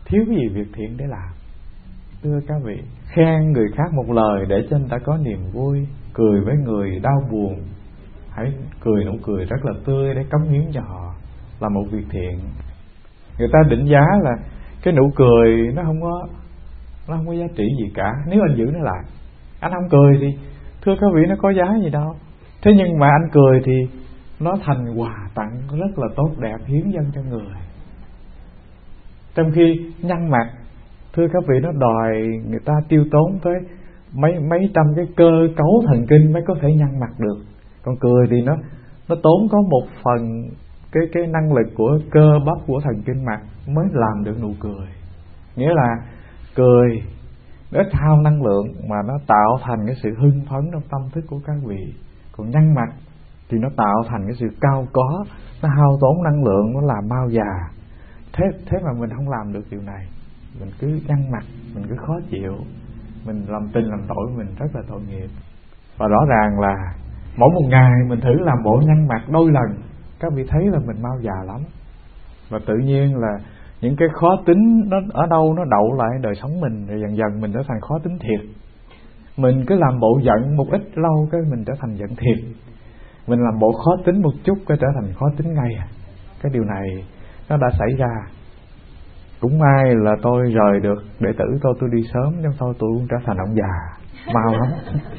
thiếu gì việc thiện để làm. Thưa các vị, khen người khác một lời để cho người ta có niềm vui, cười với người đau buồn, hãy cười nụ cười rất là tươi để cống hiến cho họ, là một việc thiện. Người ta định giá là cái nụ cười nó không có giá trị gì cả nếu anh giữ nó lại. Anh không cười thì thưa các vị nó có giá gì đâu. Thế nhưng mà anh cười thì nó thành quà tặng rất là tốt đẹp hiến dâng cho người. Trong khi nhăn mặt, thưa các vị, nó đòi người ta tiêu tốn tới mấy trăm cái cơ cấu thần kinh mới có thể nhăn mặt được. Còn cười thì nó tốn có một phần cái năng lực của cơ bắp của thần kinh mặt mới làm được nụ cười. Nghĩa là cười nó ít hao năng lượng mà nó tạo thành cái sự hưng phấn trong tâm thức của các vị. Còn nhăn mặt thì nó tạo thành cái sự cao có, nó hao tốn năng lượng, nó làm mau già. Thế mà mình không làm được điều này. Mình cứ nhăn mặt, mình cứ khó chịu, mình làm tình làm tội, mình rất là tội nghiệp. Và rõ ràng là mỗi một ngày mình thử làm bộ nhăn mặt đôi lần, các vị thấy là mình mau già lắm. Và tự nhiên là những cái khó tính nó ở đâu nó đậu lại đời sống mình, rồi dần dần mình trở thành khó tính thiệt. Mình cứ làm bộ giận một ít lâu cái mình trở thành giận thiệt. Mình làm bộ khó tính một chút cái trở thành khó tính ngay. Cái điều này nó đã xảy ra. Cũng may là tôi rời được đệ tử tôi đi sớm, trong tôi cũng trở thành ông già mau lắm.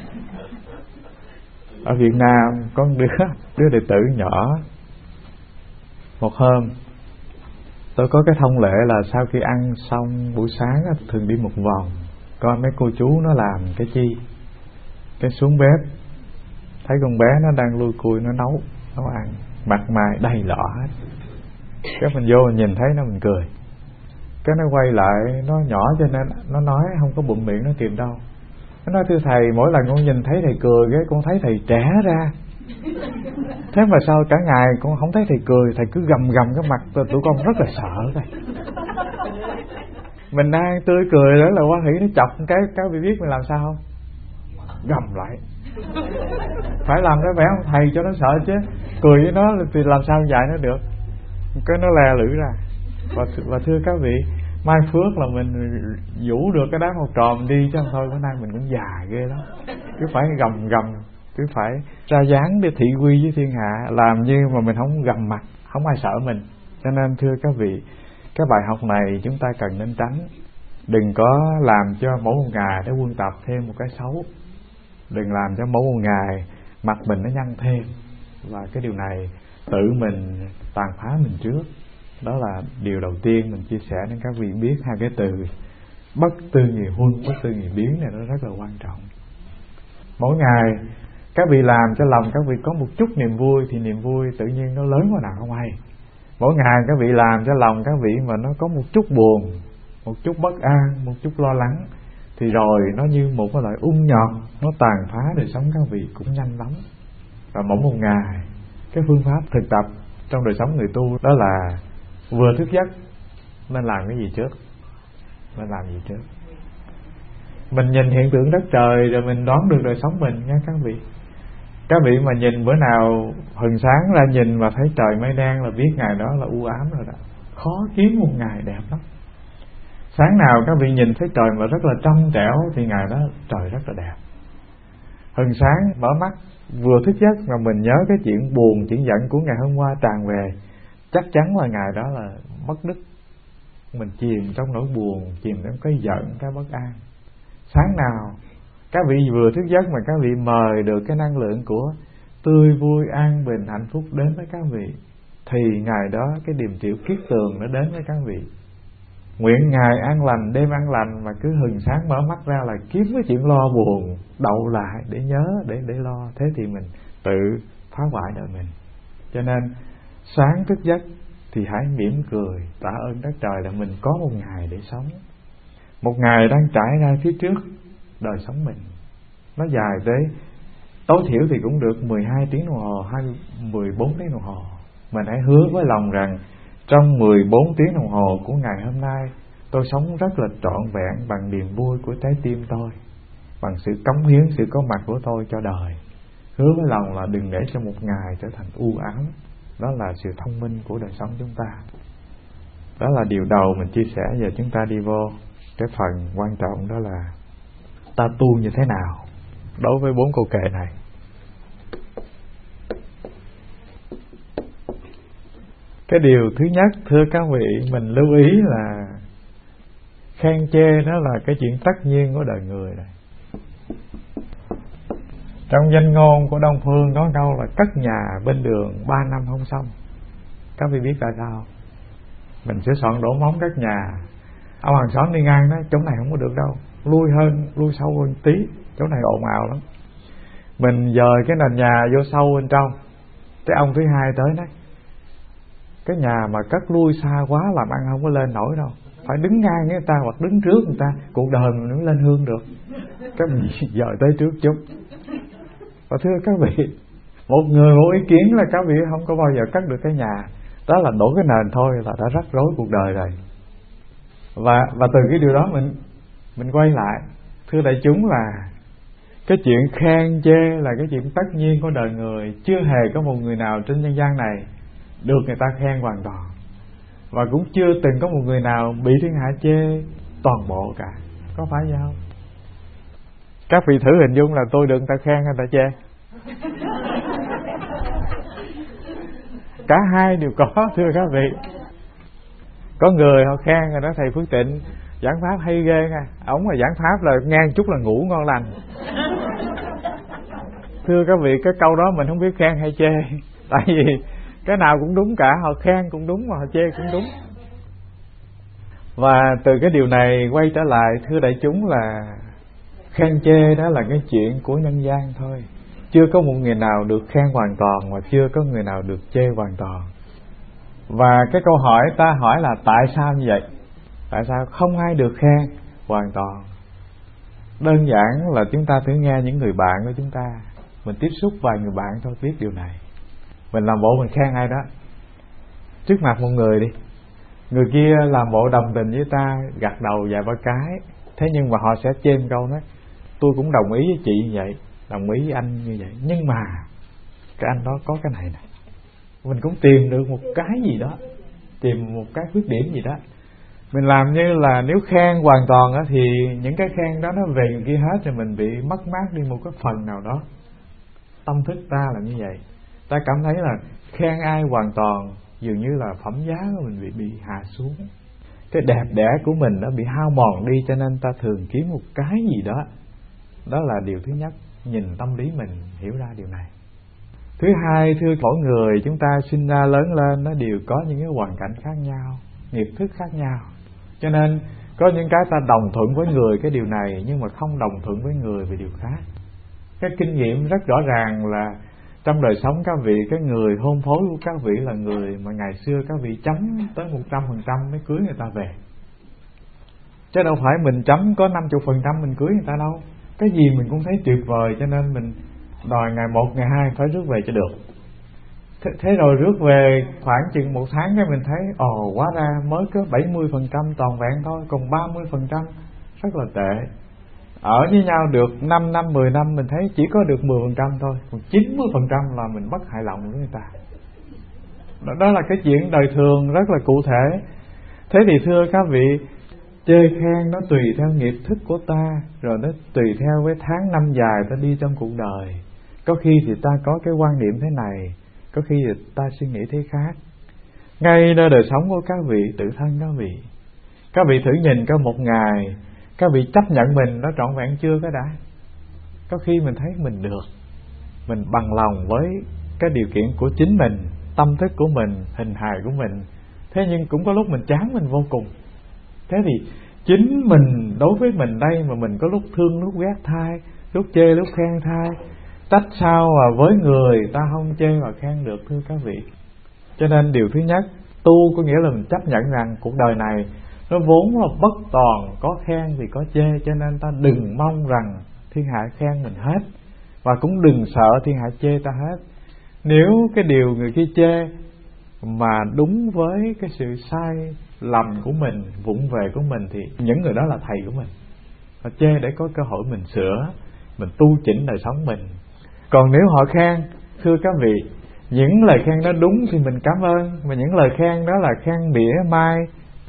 Ở Việt Nam có một đứa đệ tử nhỏ. Một hôm tôi có cái thông lệ là sau khi ăn xong buổi sáng thường đi một vòng coi mấy cô chú nó làm cái chi. Cái xuống bếp thấy con bé nó đang lui cui nó nấu ăn, mặt mày đầy lọ hết. Cái mình vô mình nhìn thấy nó mình cười. Cái nó quay lại, nó nhỏ cho nên nó nói không có bụng miệng nó kìm đâu. Nó nói thưa thầy, mỗi lần con nhìn thấy thầy cười cái con thấy thầy trẻ ra. Thế mà sao cả ngày con không thấy thầy cười, thầy cứ gầm cái mặt, tụi con rất là sợ thầy. Mình đang tươi cười đó là Hoan Hỷ nó chọc cái bị biết mình làm sao không? Gầm lại. Phải làm cái vẻ ông thầy cho nó sợ chứ. Cười với nó thì làm sao dạy nó được. Cái nó le lưỡi ra. Và thưa các vị, mai phước là mình vũ được cái đám học trò mình đi, chứ không thôi bữa nay mình cũng già ghê lắm. Cứ phải gầm, cứ phải ra dáng để thị uy với thiên hạ, làm như mà mình không gầm mặt, không ai sợ mình. Cho nên thưa các vị, cái bài học này chúng ta cần nên tránh. Đừng có làm cho mỗi một ngày để quân tập thêm một cái xấu. Đừng làm cho mỗi một ngày mặt mình nó nhăn thêm. Và cái điều này tự mình tàn phá mình trước. Đó là điều đầu tiên mình chia sẻ đến các vị biết hai cái từ bất tư nghị huân, bất tư nghị biến này nó rất là quan trọng. Mỗi ngày các vị làm cho lòng các vị có một chút niềm vui thì niềm vui tự nhiên nó lớn quá nào không hay. Mỗi ngày các vị làm cho lòng các vị mà nó có một chút buồn, một chút bất an, một chút lo lắng thì rồi nó như một cái loại ung nhọt, nó tàn phá đời sống các vị cũng nhanh lắm. Và mỗi một ngày cái phương pháp thực tập trong đời sống người tu đó là vừa thức giấc nên làm cái gì trước, mình nhìn hiện tượng đất trời rồi mình đoán được đời sống mình nha các vị. Các vị mà nhìn bữa nào hừng sáng ra nhìn mà thấy trời mây đen là biết ngày đó là u ám rồi đó. Khó kiếm một ngày đẹp lắm. Sáng nào các vị nhìn thấy trời mà rất là trong trẻo thì ngày đó trời rất là đẹp. Hừng sáng mở mắt vừa thức giấc mà mình nhớ cái chuyện buồn, chuyện giận của ngày hôm qua tràn về, chắc chắn là ngày đó là mất đức. Mình chìm trong nỗi buồn, chìm trong cái giận, cái bất an. Sáng nào các vị vừa thức giấc mà các vị mời được cái năng lượng của tươi vui, an bình, hạnh phúc đến với các vị, thì ngày đó cái điềm triệu kiết tường nó đến với các vị. Nguyện ngày an lành, đêm an lành, mà cứ hừng sáng mở mắt ra là kiếm cái chuyện lo buồn đậu lại để nhớ, để lo. Thế thì mình tự phá hoại đời mình. Cho nên sáng thức giấc thì hãy mỉm cười tạ ơn đất trời là mình có một ngày để sống. Một ngày đang trải ra phía trước đời sống mình. Nó dài tới tối thiểu thì cũng được 12 tiếng đồng hồ hay 14 tiếng đồng hồ. Mình hãy hứa với lòng rằng trong 14 tiếng đồng hồ của ngày hôm nay tôi sống rất là trọn vẹn bằng niềm vui của trái tim tôi, bằng sự cống hiến, sự có mặt của tôi cho đời. Hứa với lòng là đừng để cho một ngày trở thành u ám. Đó là sự thông minh của đời sống chúng ta. Đó là điều đầu mình chia sẻ. Giờ chúng ta đi vô cái phần quan trọng, đó là ta tu như thế nào đối với 4 câu kệ này. Cái điều thứ nhất, thưa các vị, mình lưu ý là khen chê đó là cái chuyện tất nhiên của đời người này. Trong danh ngôn của Đông Phương có câu là cất nhà bên đường 3 năm không xong. Các vị biết tại sao? Mình sẽ soạn đổ móng cất nhà, ông hàng xóm đi ngang đó, chỗ này không có được đâu, lui sâu hơn tí, chỗ này ồn ào lắm. Mình dời cái nền nhà vô sâu bên trong, cái ông thứ hai tới đấy, cái nhà mà cất lui xa quá làm ăn không có lên nổi đâu, phải đứng ngang với người ta hoặc đứng trước người ta, cuộc đời mình mới lên hương được. Các vị dời tới trước chút. Và thưa các vị, một người một ý kiến là các vị không có bao giờ cất được cái nhà. Đó là đổ cái nền thôi là đã rắc rối cuộc đời rồi. Và từ cái điều đó mình quay lại, thưa đại chúng, là cái chuyện khen chê là cái chuyện tất nhiên của đời người. Chưa hề có một người nào trên nhân gian này được người ta khen hoàn toàn, và cũng chưa từng có một người nào bị thiên hạ chê toàn bộ cả. Có phải vậy không? Các vị thử hình dung là tôi được người ta khen hay người ta chê? Cả hai đều có, thưa các vị. Có người họ khen rồi đó, thầy Phước Tịnh giảng pháp hay ghê nha, ổng mà giảng pháp là ngang chút là ngủ ngon lành. Thưa các vị, cái câu đó mình không biết khen hay chê, tại vì cái nào cũng đúng cả, họ khen cũng đúng mà họ chê cũng đúng. Và từ cái điều này quay trở lại, thưa đại chúng, là khen chê đó là cái chuyện của nhân gian thôi. Chưa có một người nào được khen hoàn toàn, mà chưa có người nào được chê hoàn toàn. Và cái câu hỏi ta hỏi là tại sao như vậy? Tại sao không ai được khen hoàn toàn? Đơn giản là chúng ta thử nghe những người bạn của chúng ta. Mình tiếp xúc vài người bạn thôi biết điều này. Mình làm bộ mình khen ai đó trước mặt một người đi, người kia làm bộ đồng tình với ta, gật đầu vài ba cái. Thế nhưng mà họ sẽ chê một câu nói: tôi cũng đồng ý với chị như vậy, đồng ý với anh như vậy, nhưng mà cái anh đó có cái này nè. Mình cũng tìm được một cái gì đó, tìm một cái khuyết điểm gì đó. Mình làm như là nếu khen hoàn toàn á, thì những cái khen đó nó về người kia hết, rồi mình bị mất mát đi một cái phần nào đó. Tâm thức ta là như vậy. Ta cảm thấy là khen ai hoàn toàn dường như là phẩm giá của mình bị hạ xuống, cái đẹp đẽ của mình nó bị hao mòn đi, cho nên ta thường kiếm một cái gì đó. Đó là điều thứ nhất, nhìn tâm lý mình hiểu ra điều này. Thứ hai, thưa mỗi người chúng ta sinh ra lớn lên nó đều có những cái hoàn cảnh khác nhau, nghiệp thức khác nhau, cho nên có những cái ta đồng thuận với người cái điều này, nhưng mà không đồng thuận với người về điều khác. Cái kinh nghiệm rất rõ ràng là trong đời sống các vị, cái người hôn phối của các vị là người mà ngày xưa các vị chấm tới 100% mới cưới người ta về, chứ đâu phải mình chấm có 50% mình cưới người ta đâu. Cái gì mình cũng thấy tuyệt vời, cho nên mình đòi ngày 1, ngày 2 phải rước về cho được. Thế rồi rước về khoảng chừng 1 tháng cái mình thấy hóa ra mới có 70% toàn vẹn thôi, còn 30% rất là tệ. Ở với nhau được 5 năm, 10 năm mình thấy chỉ có được 10% thôi, còn 90% là mình bất hài lòng với người ta. Đó là cái chuyện đời thường rất là cụ thể. Thế thì thưa các vị, chê khen nó tùy theo nghiệp thức của ta, rồi nó tùy theo cái tháng năm dài ta đi trong cuộc đời. Có khi thì ta có cái quan niệm thế này, có khi thì ta suy nghĩ thế khác. Ngay nơi đời sống của các vị, tự thân các vị thử nhìn có một ngày các vị chấp nhận mình nó trọn vẹn chưa cái đã. Có khi mình thấy mình được, mình bằng lòng với cái điều kiện của chính mình, tâm thức của mình, hình hài của mình. Thế nhưng cũng có lúc mình chán mình vô cùng. Thế thì chính mình đối với mình đây mà mình có lúc thương lúc ghét thay, lúc chê lúc khen thay. Trách sao mà với người ta không chê và khen được, thưa các vị. Cho nên điều thứ nhất, tu có nghĩa là mình chấp nhận rằng cuộc đời này nó vốn là bất toàn, có khen thì có chê, cho nên ta đừng mong rằng thiên hạ khen mình hết, và cũng đừng sợ thiên hạ chê ta hết. Nếu cái điều người kia chê mà đúng với cái sự sai lầm của mình, vụng về của mình, thì những người đó là thầy của mình. Họ chê để có cơ hội mình sửa, mình tu chỉnh đời sống mình. Còn nếu họ khen, thưa các vị, những lời khen đó đúng thì mình cảm ơn, mà những lời khen đó là khen mỉa mai,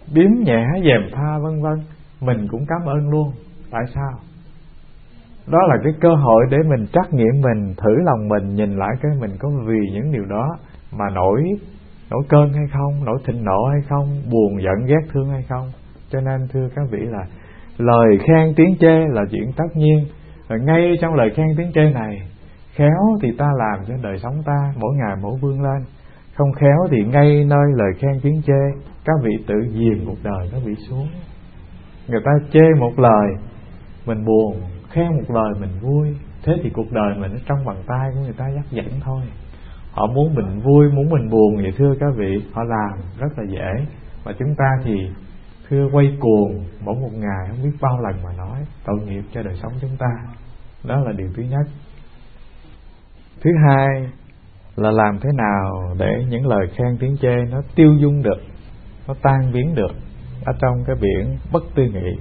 biếm nhẹ gièm pha vân vân, mình cũng cảm ơn luôn. Tại sao? Đó là cái cơ hội để mình trắc nghiệm mình, thử lòng mình, nhìn lại cái mình có vì những điều đó mà nổi cơn hay không, nổi thịnh nộ hay không, buồn giận ghét thương hay không. Cho nên thưa các vị là lời khen tiếng chê là chuyện tất nhiên. Rồi ngay trong lời khen tiếng chê này, khéo thì ta làm cho đời sống ta mỗi ngày mỗi vươn lên, không khéo thì ngay nơi lời khen tiếng chê, các vị tự diền cuộc đời các vị xuống. Người ta chê một lời mình buồn, khen một lời mình vui, thế thì cuộc đời mình ở trong bàn tay của người ta dắt dẫn thôi. Họ muốn mình vui, muốn mình buồn, vậy thưa các vị, họ làm rất là dễ. Mà chúng ta thì thưa quay cuồng, mỗi một ngày không biết bao lần mà nói, tội nghiệp cho đời sống chúng ta. Đó là điều thứ nhất. Thứ hai là làm thế nào để những lời khen tiếng chê nó tiêu dung được, nó tan biến được ở trong cái biển bất tư nghị.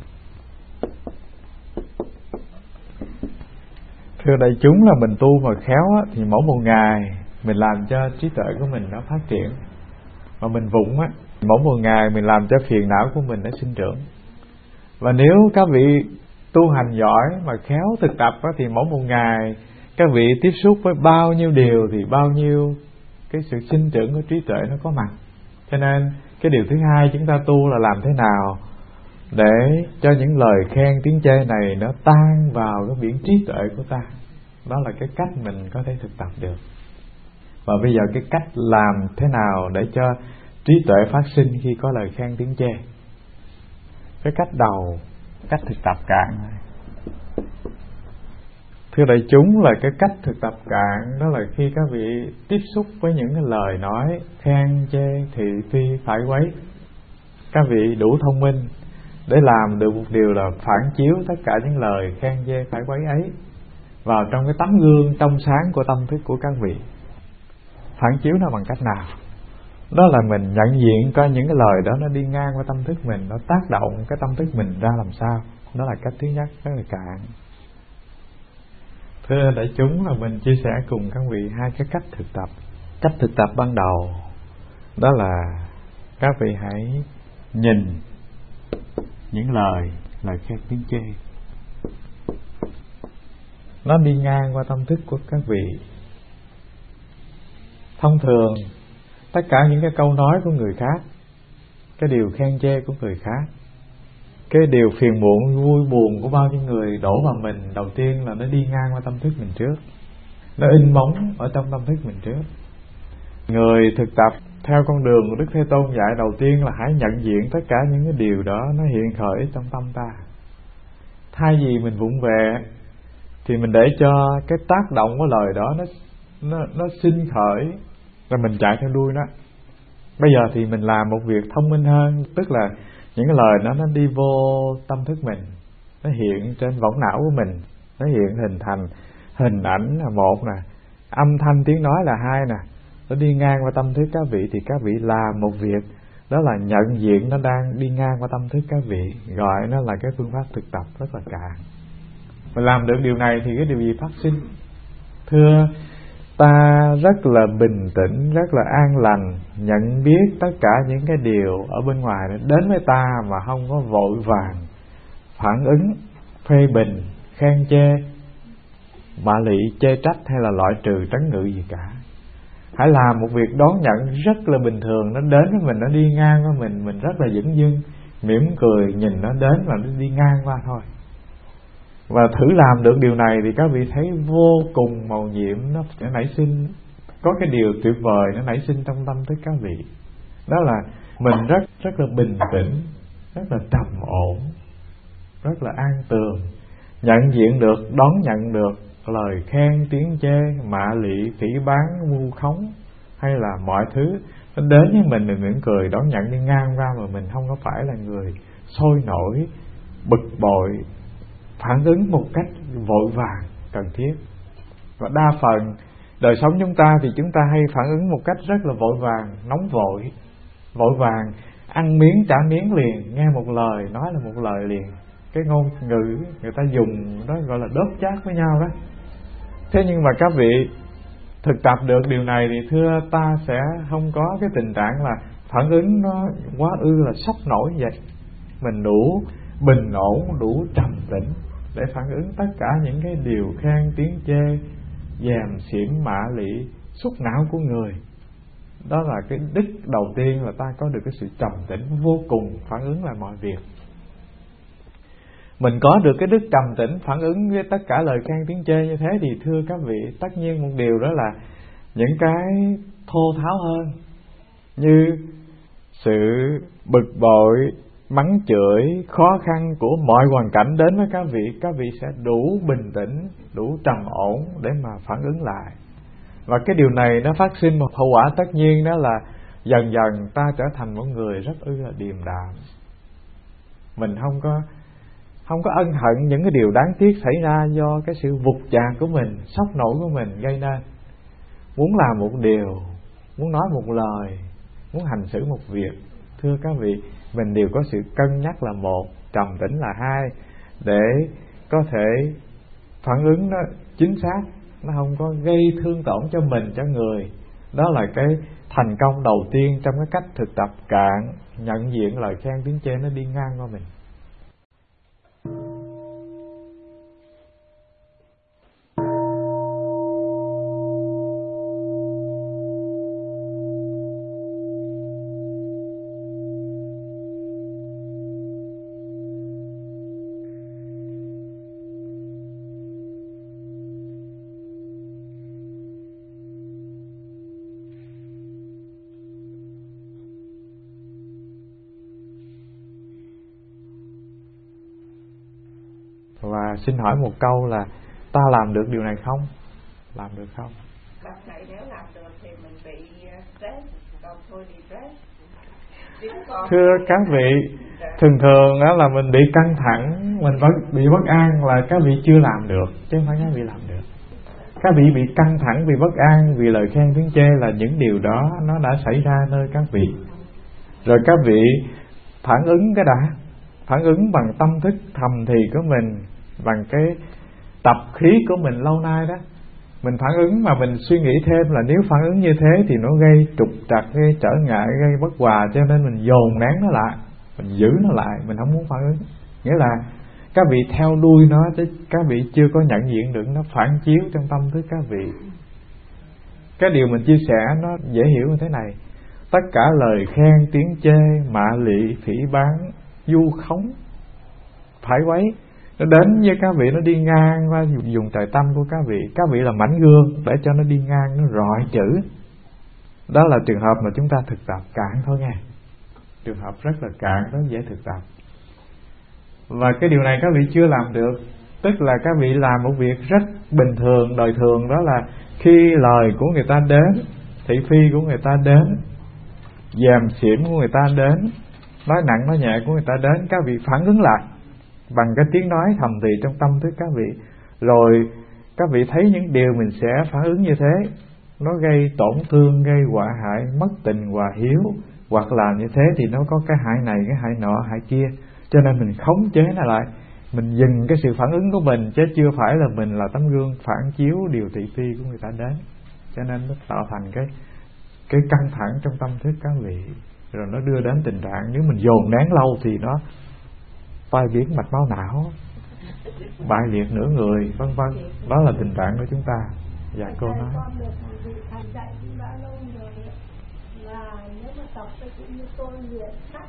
Thưa đại chúng, là mình tu mà khéo á, thì mỗi một ngày mình làm cho trí tuệ của mình nó phát triển. Mà mình vụng á, mỗi một ngày mình làm cho phiền não của mình nó sinh trưởng. Và nếu các vị tu hành giỏi mà khéo thực tập á, thì mỗi một ngày các vị tiếp xúc với bao nhiêu điều thì bao nhiêu cái sự sinh trưởng của trí tuệ nó có mặt. Cho nên cái điều thứ hai chúng ta tu là làm thế nào để cho những lời khen tiếng chê này nó tan vào cái biển trí tuệ của ta. Đó là cái cách mình có thể thực tập được. Và bây giờ cái cách làm thế nào để cho trí tuệ phát sinh khi có lời khen tiếng chê. Cái cách đầu, cách thực tập cạn. Thưa đại chúng, là cái cách thực tập cạn đó là khi các vị tiếp xúc với những cái lời nói khen chê thị phi phải quấy, các vị đủ thông minh để làm được một điều là phản chiếu tất cả những lời khen chê phải quấy ấy vào trong cái tấm gương trong sáng của tâm thức của các vị. Phản chiếu nó bằng cách nào? Đó là mình nhận diện coi những cái lời đó nó đi ngang qua tâm thức mình, nó tác động cái tâm thức mình ra làm sao. Đó là cách thứ nhất, rất là cạn. Thưa đại chúng, là mình chia sẻ cùng các vị hai cái cách thực tập. Cách thực tập ban đầu đó là các vị hãy nhìn những lời khen tiếng chê nó đi ngang qua tâm thức của các vị. Thông thường tất cả những cái câu nói của người khác, cái điều khen chê của người khác, cái điều phiền muộn vui buồn của bao nhiêu người đổ vào mình, đầu tiên là nó đi ngang qua tâm thức mình trước, nó in bóng ở trong tâm thức mình trước. Người thực tập theo con đường của Đức Thế Tôn dạy đầu tiên là hãy nhận diện tất cả những cái điều đó nó hiện khởi trong tâm ta. Thay vì mình vụng về thì mình để cho cái tác động của lời đó nó sinh khởi rồi mình chạy theo đuôi nó. Bây giờ thì mình làm một việc thông minh hơn, tức là những cái lời đó nó đi vô tâm thức mình, nó hiện trên võng não của mình, nó hiện hình thành hình ảnh là một nè, âm thanh tiếng nói là hai nè, nó đi ngang qua tâm thức các vị, thì các vị làm một việc đó là nhận diện nó đang đi ngang qua tâm thức các vị, gọi nó là cái phương pháp thực tập rất là cạn. Mà làm được điều này thì cái điều gì phát sinh? Thưa, ta rất là bình tĩnh, rất là an lành, nhận biết tất cả những cái điều ở bên ngoài đến với ta mà không có vội vàng phản ứng, phê bình, khen chê, mạ lị, chê trách hay là loại trừ trấn ngự gì cả. Hãy làm một việc đón nhận rất là bình thường, nó đến với mình, nó đi ngang qua mình rất là dửng dưng, mỉm cười nhìn nó đến và nó đi ngang qua thôi. Và thử làm được điều này thì các vị thấy vô cùng màu nhiệm, nó nảy sinh, có cái điều tuyệt vời nó nảy sinh trong tâm thức các vị. Đó là mình rất là bình tĩnh, rất là trầm ổn, rất là an tường, nhận diện được, đón nhận được lời khen tiếng chê, mạ lị, phỉ báng, vu khống hay là mọi thứ nó đến với mình mỉm cười đón nhận đi ngang qua, mà mình không có phải là người sôi nổi, bực bội, phản ứng một cách vội vàng cần thiết. Và đa phần đời sống chúng ta thì chúng ta hay phản ứng một cách rất là vội vàng, nóng vội, vội vàng, ăn miếng trả miếng liền, nghe một lời nói là một lời liền. Cái ngôn ngữ người ta dùng đó gọi là đốt chát với nhau đó. Thế nhưng mà các vị thực tập được điều này thì thưa ta sẽ không có cái tình trạng là phản ứng nó quá ư là sốc nổi vậy. Mình đủ bình ổn, đủ trầm tĩnh để phản ứng tất cả những cái điều khen tiếng chê, dèm xỉm mạ lị, xúc não của người. Đó là cái đức đầu tiên, là ta có được cái sự trầm tĩnh vô cùng, phản ứng lại mọi việc. Mình có được cái đức trầm tĩnh phản ứng với tất cả lời khen tiếng chê như thế thì thưa các vị, tất nhiên một điều đó là những cái thô tháo hơn, như sự bực bội, mắng chửi, khó khăn của mọi hoàn cảnh đến với các vị sẽ đủ bình tĩnh, đủ trầm ổn để mà phản ứng lại. Và cái điều này nó phát sinh một hậu quả tất nhiên, đó là dần dần ta trở thành một người rất là điềm đạm. Mình không có ân hận những cái điều đáng tiếc xảy ra do cái sự vụt chạc của mình, sốc nổi của mình gây nên. Muốn làm một điều, muốn nói một lời, muốn hành xử một việc, thưa các vị, mình đều có sự cân nhắc là một, trầm tĩnh là hai, để có thể phản ứng nó chính xác, nó không có gây thương tổn cho mình, cho người. Đó là cái thành công đầu tiên trong cái cách thực tập cạn nhận diện lời khen tiếng chê nó đi ngang qua mình. Và xin hỏi một câu là ta làm được điều này không? Làm được không? Bác thầy, nếu làm được thì mình bị stress, còn thôi bị stress. Thưa các vị, thường thường đó là mình bị căng thẳng, mình bị bất an là các vị chưa làm được, chứ không phải các vị làm được. Các vị bị căng thẳng, bị bất an vì lời khen tiếng chê là những điều đó nó đã xảy ra nơi các vị. Rồi các vị phản ứng cái đã, phản ứng bằng tâm thức thầm thì của mình, bằng cái tập khí của mình lâu nay đó. Mình phản ứng mà mình suy nghĩ thêm là nếu phản ứng như thế thì nó gây trục trặc, gây trở ngại, gây bất hòa, cho nên mình dồn nén nó lại, mình giữ nó lại, mình không muốn phản ứng. Nghĩa là các vị theo đuôi nó chứ các vị chưa có nhận diện được nó phản chiếu trong tâm thức các vị. Cái điều mình chia sẻ nó dễ hiểu như thế này: tất cả lời khen tiếng chê, mạ lị, phỉ báng, vu khống, phải quấy, nó đến với các vị, nó đi ngang qua dùng trời tâm của các vị. Các vị là mảnh gương để cho nó đi ngang, nó rọi chữ. Đó là trường hợp mà chúng ta thực tập cạn thôi nghe. Trường hợp rất là cạn, rất dễ thực tập. Và cái điều này các vị chưa làm được, tức là các vị làm một việc rất bình thường, đời thường, đó là khi lời của người ta đến, thị phi của người ta đến, dèm xỉm của người ta đến, nói nặng nói nhẹ của người ta đến, các vị phản ứng lại bằng cái tiếng nói thầm thì trong tâm thức các vị. Rồi các vị thấy những điều mình sẽ phản ứng như thế, nó gây tổn thương, gây họa hại, mất tình hòa hiếu, hoặc làm như thế thì nó có cái hại này, cái hại nọ, hại kia. Cho nên mình khống chế nó lại, mình dừng cái sự phản ứng của mình, chứ chưa phải là mình là tấm gương phản chiếu điều thị phi của người ta đến. Cho nên nó tạo thành cái căng thẳng trong tâm thức các vị, rồi nó đưa đến tình trạng nếu mình dồn nén lâu thì nó tai biến mạch máu não, bại liệt nửa người, vân vân. Đó là tình trạng của chúng ta. Dạ cô nói. Con được thầy dạy cũng đã lâu rồi, là nếu mà tập cũng như tôi luyện sách,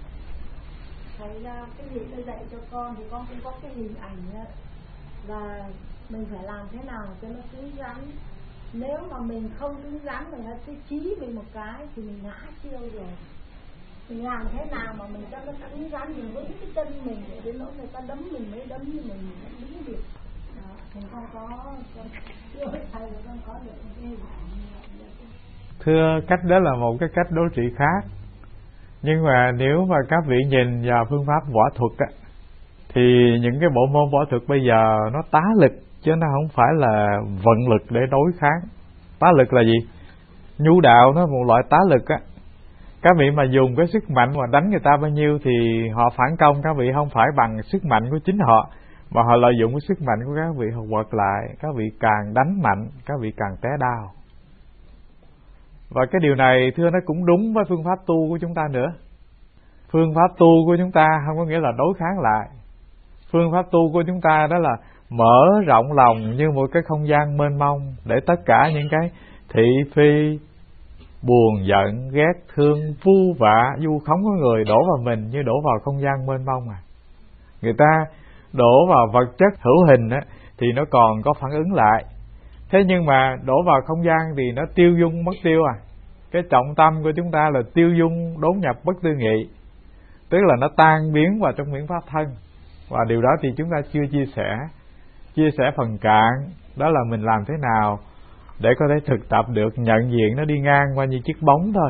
thành ra cái gì tôi dạy cho con thì con cũng có cái hình ảnh là mình phải làm thế nào cho nó cứng rắn. Nếu mà mình không cứng rắn, mình đã cứ chí mình một cái thì mình ngã chiêu rồi. Mình làm thế nào mà mình cho nó cứng rắn, mình vững cái chân mình, để đến lúc người ta đấm mình mới đấm như mình vẫn đứng được. Đó, mình không có chưa biết thầy của con có được cái hình ảnh như vậy. Thưa, cách đó là một cái cách đối trị khác. Nhưng mà nếu mà các vị nhìn vào phương pháp võ thuật á, thì những cái bộ môn võ thuật bây giờ nó tá lực, chứ nó không phải là vận lực để đối kháng. Tá lực là gì? Nhu đạo nó một loại tá lực á. Các vị mà dùng cái sức mạnh mà đánh người ta bao nhiêu thì họ phản công các vị không phải bằng sức mạnh của chính họ, mà họ lợi dụng cái sức mạnh của các vị, họ quật lại. Các vị càng đánh mạnh, các vị càng té đau. Và cái điều này thưa nó cũng đúng với phương pháp tu của chúng ta nữa. Phương pháp tu của chúng ta không có nghĩa là đối kháng lại. Phương pháp tu của chúng ta đó là mở rộng lòng như một cái không gian mênh mông, để tất cả những cái thị phi, buồn giận, ghét thương, vu vạ, vu khống của người đổ vào mình như đổ vào không gian mênh mông à. Người ta đổ vào vật chất hữu hình á, thì nó còn có phản ứng lại. Thế nhưng mà đổ vào không gian thì nó tiêu dung mất tiêu à. Cái trọng tâm của chúng ta là tiêu dung đốn nhập bất tư nghị, tức là nó tan biến vào trong miễn pháp thân. Và điều đó thì chúng ta chưa chia sẻ. Chia sẻ phần cạn đó là mình làm thế nào để có thể thực tập được nhận diện nó đi ngang qua như chiếc bóng thôi.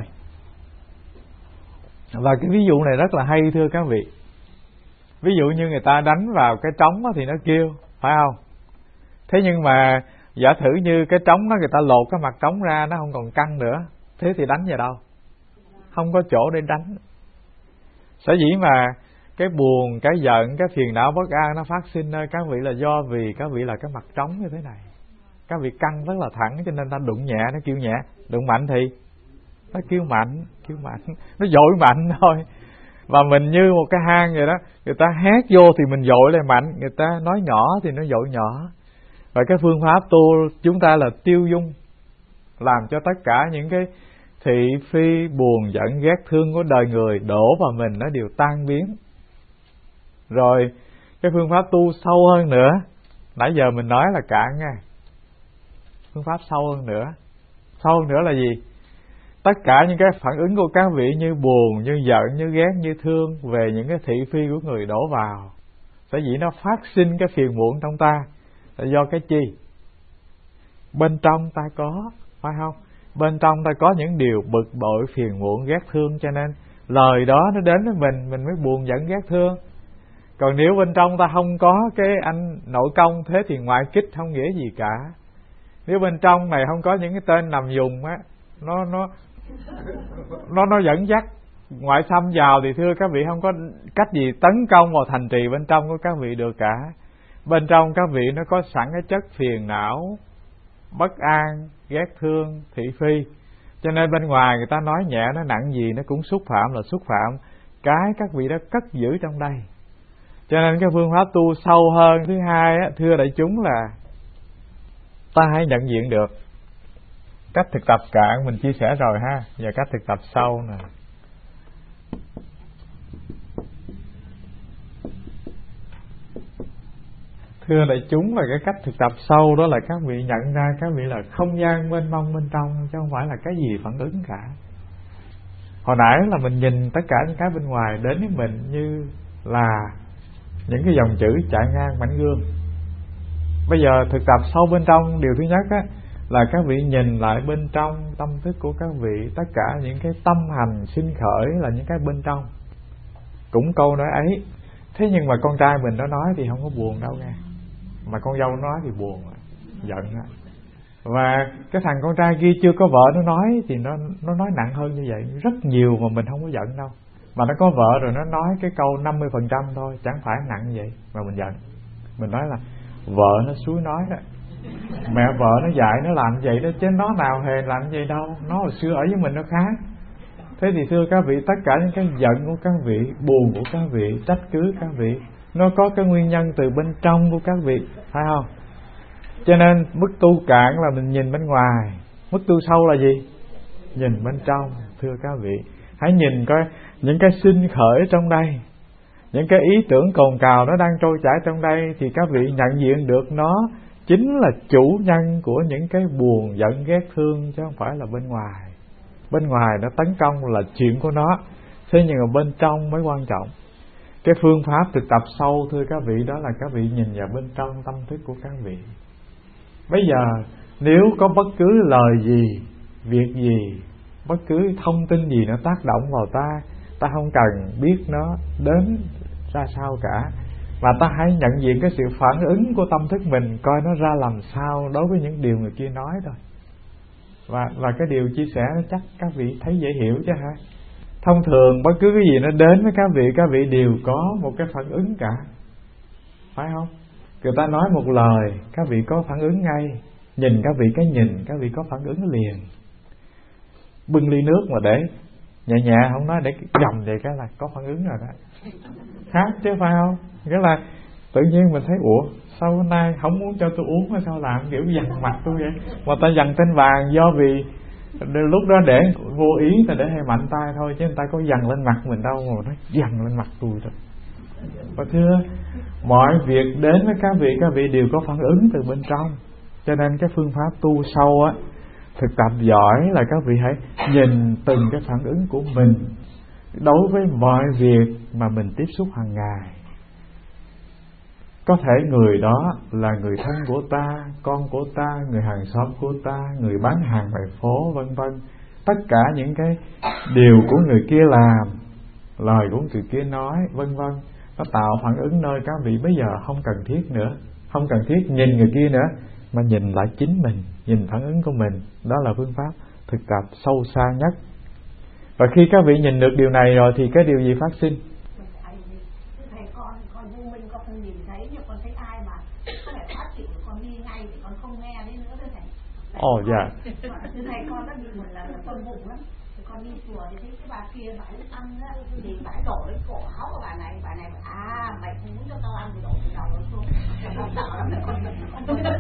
Và cái ví dụ này rất là hay thưa các vị. Ví dụ như người ta đánh vào cái trống thì nó kêu, phải không? Thế nhưng mà giả thử như cái trống đó người ta lột cái mặt trống ra, nó không còn căng nữa, thế thì đánh vào đâu? Không có chỗ để đánh. Sở dĩ mà cái buồn, cái giận, cái phiền não bất an nó phát sinh nơi các vị là do vì các vị là cái mặt trống như thế này. Các vị căng rất là thẳng, cho nên ta đụng nhẹ nó kêu nhẹ, đụng mạnh thì nó kêu mạnh, nó dội mạnh thôi. Và mình như một cái hang vậy đó, người ta hét vô thì mình dội lại mạnh, người ta nói nhỏ thì nó dội nhỏ. Và cái phương pháp tu chúng ta là tiêu dung, làm cho tất cả những cái thị phi, buồn giận, ghét thương của đời người đổ vào mình nó đều tan biến. Rồi cái phương pháp tu sâu hơn nữa, nãy giờ mình nói là cạn nha. Phương pháp sâu hơn nữa. Sâu hơn nữa là gì? Tất cả những cái phản ứng của các vị như buồn, như giận, như ghét, như thương về những cái thị phi của người đổ vào, sở dĩ nó phát sinh cái phiền muộn trong ta là do cái chi? Bên trong ta có, phải không? Bên trong ta có những điều bực bội, phiền muộn, ghét thương, cho nên lời đó nó đến với mình mới buồn giận ghét thương. Còn nếu bên trong ta không có cái anh nội công, thế thì ngoại kích không nghĩa gì cả. Nếu bên trong này không có những cái tên nằm dùng á, nó dẫn dắt ngoại xâm vào thì thưa các vị không có cách gì tấn công vào thành trì bên trong của các vị được cả. Bên trong các vị nó có sẵn cái chất phiền não, bất an, ghét thương, thị phi. Cho nên bên ngoài người ta nói nhẹ nó nặng gì nó cũng xúc phạm là xúc phạm cái các vị đó cất giữ trong đây. Cho nên cái phương pháp tu sâu hơn thứ hai á, thưa đại chúng là ta hãy nhận diện được. Cách thực tập cạn mình chia sẻ rồi ha, và cách thực tập sâu nè. Thưa đại chúng là cái cách thực tập sâu đó là các vị nhận ra các vị là không gian mênh mông bên trong, chứ không phải là cái gì phản ứng cả. Hồi nãy là mình nhìn tất cả những cái bên ngoài đến với mình như là những cái dòng chữ chạy ngang mảnh gương. Bây giờ thực tập sâu bên trong, điều thứ nhất á, là các vị nhìn lại bên trong tâm thức của các vị. Tất cả những cái tâm hành sinh khởi là những cái bên trong. Cũng câu nói ấy, thế nhưng mà con trai mình nó nói thì không có buồn đâu nghe, mà con dâu nói thì buồn, giận á. Và cái thằng con trai kia chưa có vợ nó nói thì nó nói nặng hơn như vậy rất nhiều, mà mình không có giận đâu. Mà nó có vợ rồi nó nói cái câu 50% thôi, chẳng phải nặng vậy mà mình giận. Mình nói là vợ nó xúi nói đó, mẹ vợ nó dạy nó làm vậy đó, chứ nó nào hề làm vậy đâu, nó hồi xưa ở với mình nó khác. Thế thì thưa các vị, tất cả những cái giận của các vị, buồn của các vị, trách cứ các vị, nó có cái nguyên nhân từ bên trong của các vị, phải không? Cho nên mức tu cạn là mình nhìn bên ngoài, mức tu sâu là gì? Nhìn bên trong. Thưa các vị, hãy nhìn coi những cái sinh khởi trong đây, những cái ý tưởng cồn cào nó đang trôi chảy trong đây, thì các vị nhận diện được nó chính là chủ nhân của những cái buồn giận ghét thương, chứ không phải là bên ngoài. Bên ngoài nó tấn công là chuyện của nó, thế nhưng mà bên trong mới quan trọng. Cái phương pháp thực tập sâu thưa các vị, đó là các vị nhìn vào bên trong tâm thức của các vị. Bây giờ nếu có bất cứ lời gì, việc gì, bất cứ thông tin gì nó tác động vào ta không cần biết nó đến ra sao cả, mà ta hãy nhận diện cái sự phản ứng của tâm thức mình, coi nó ra làm sao đối với những điều người kia nói thôi. Và cái điều chia sẻ nó chắc các vị thấy dễ hiểu chứ hả? Thông thường bất cứ cái gì nó đến với các vị đều có một cái phản ứng cả, phải không? Người ta nói một lời, các vị có phản ứng ngay. Nhìn các vị cái nhìn, các vị có phản ứng liền. bưng ly nước mà để nhẹ nhẹ, không nói để gầm vậy cái là có phản ứng rồi đó. Khác chứ phải không? Nghĩa là tự nhiên mình thấy ủa sao hôm nay không muốn cho tôi uống hay sao làm kiểu dằn mặt tôi vậy, mà ta dằn trên bàn do vì lúc đó để vô ý ta để hay mạnh tay thôi, chứ người ta có dằn lên mặt mình đâu mà nó dằn lên mặt tôi rồi. Và thưa, mọi việc đến với các vị đều có phản ứng từ bên trong. Cho nên cái phương pháp tu sâu á, thực tập giỏi là các vị hãy nhìn từng cái phản ứng của mình đối với mọi việc mà mình tiếp xúc hàng ngày. Có thể người đó là người thân của ta, con của ta, người hàng xóm của ta, người bán hàng ngoài phố, vân vân. Tất cả những cái điều của người kia làm, lời của người kia nói, vân vân, nó tạo phản ứng nơi các vị bây giờ không cần thiết nữa, không cần thiết nhìn người kia nữa, mà nhìn lại chính mình, nhìn phản ứng của mình. Đó là phương pháp thực tập sâu xa nhất. Và khi các vị nhìn được điều này rồi thì cái điều gì phát sinh? Thầy con vô minh con không nhìn thấy, nhưng con thấy ai mà có thể phát chịu con đi ngay thì con không nghe đến nữa thưa thầy. Ồ dạ. Thầy con đã bị một lần là phân bụng lắm. Con đi chùa thì thấy cái bà kia bãi ăn á, thì bãi đổ đến cổ áo của bà này bảo mày không muốn cho tao ăn thì đổ từ đầu nó xuống. Con sợ lắm là con dám làm.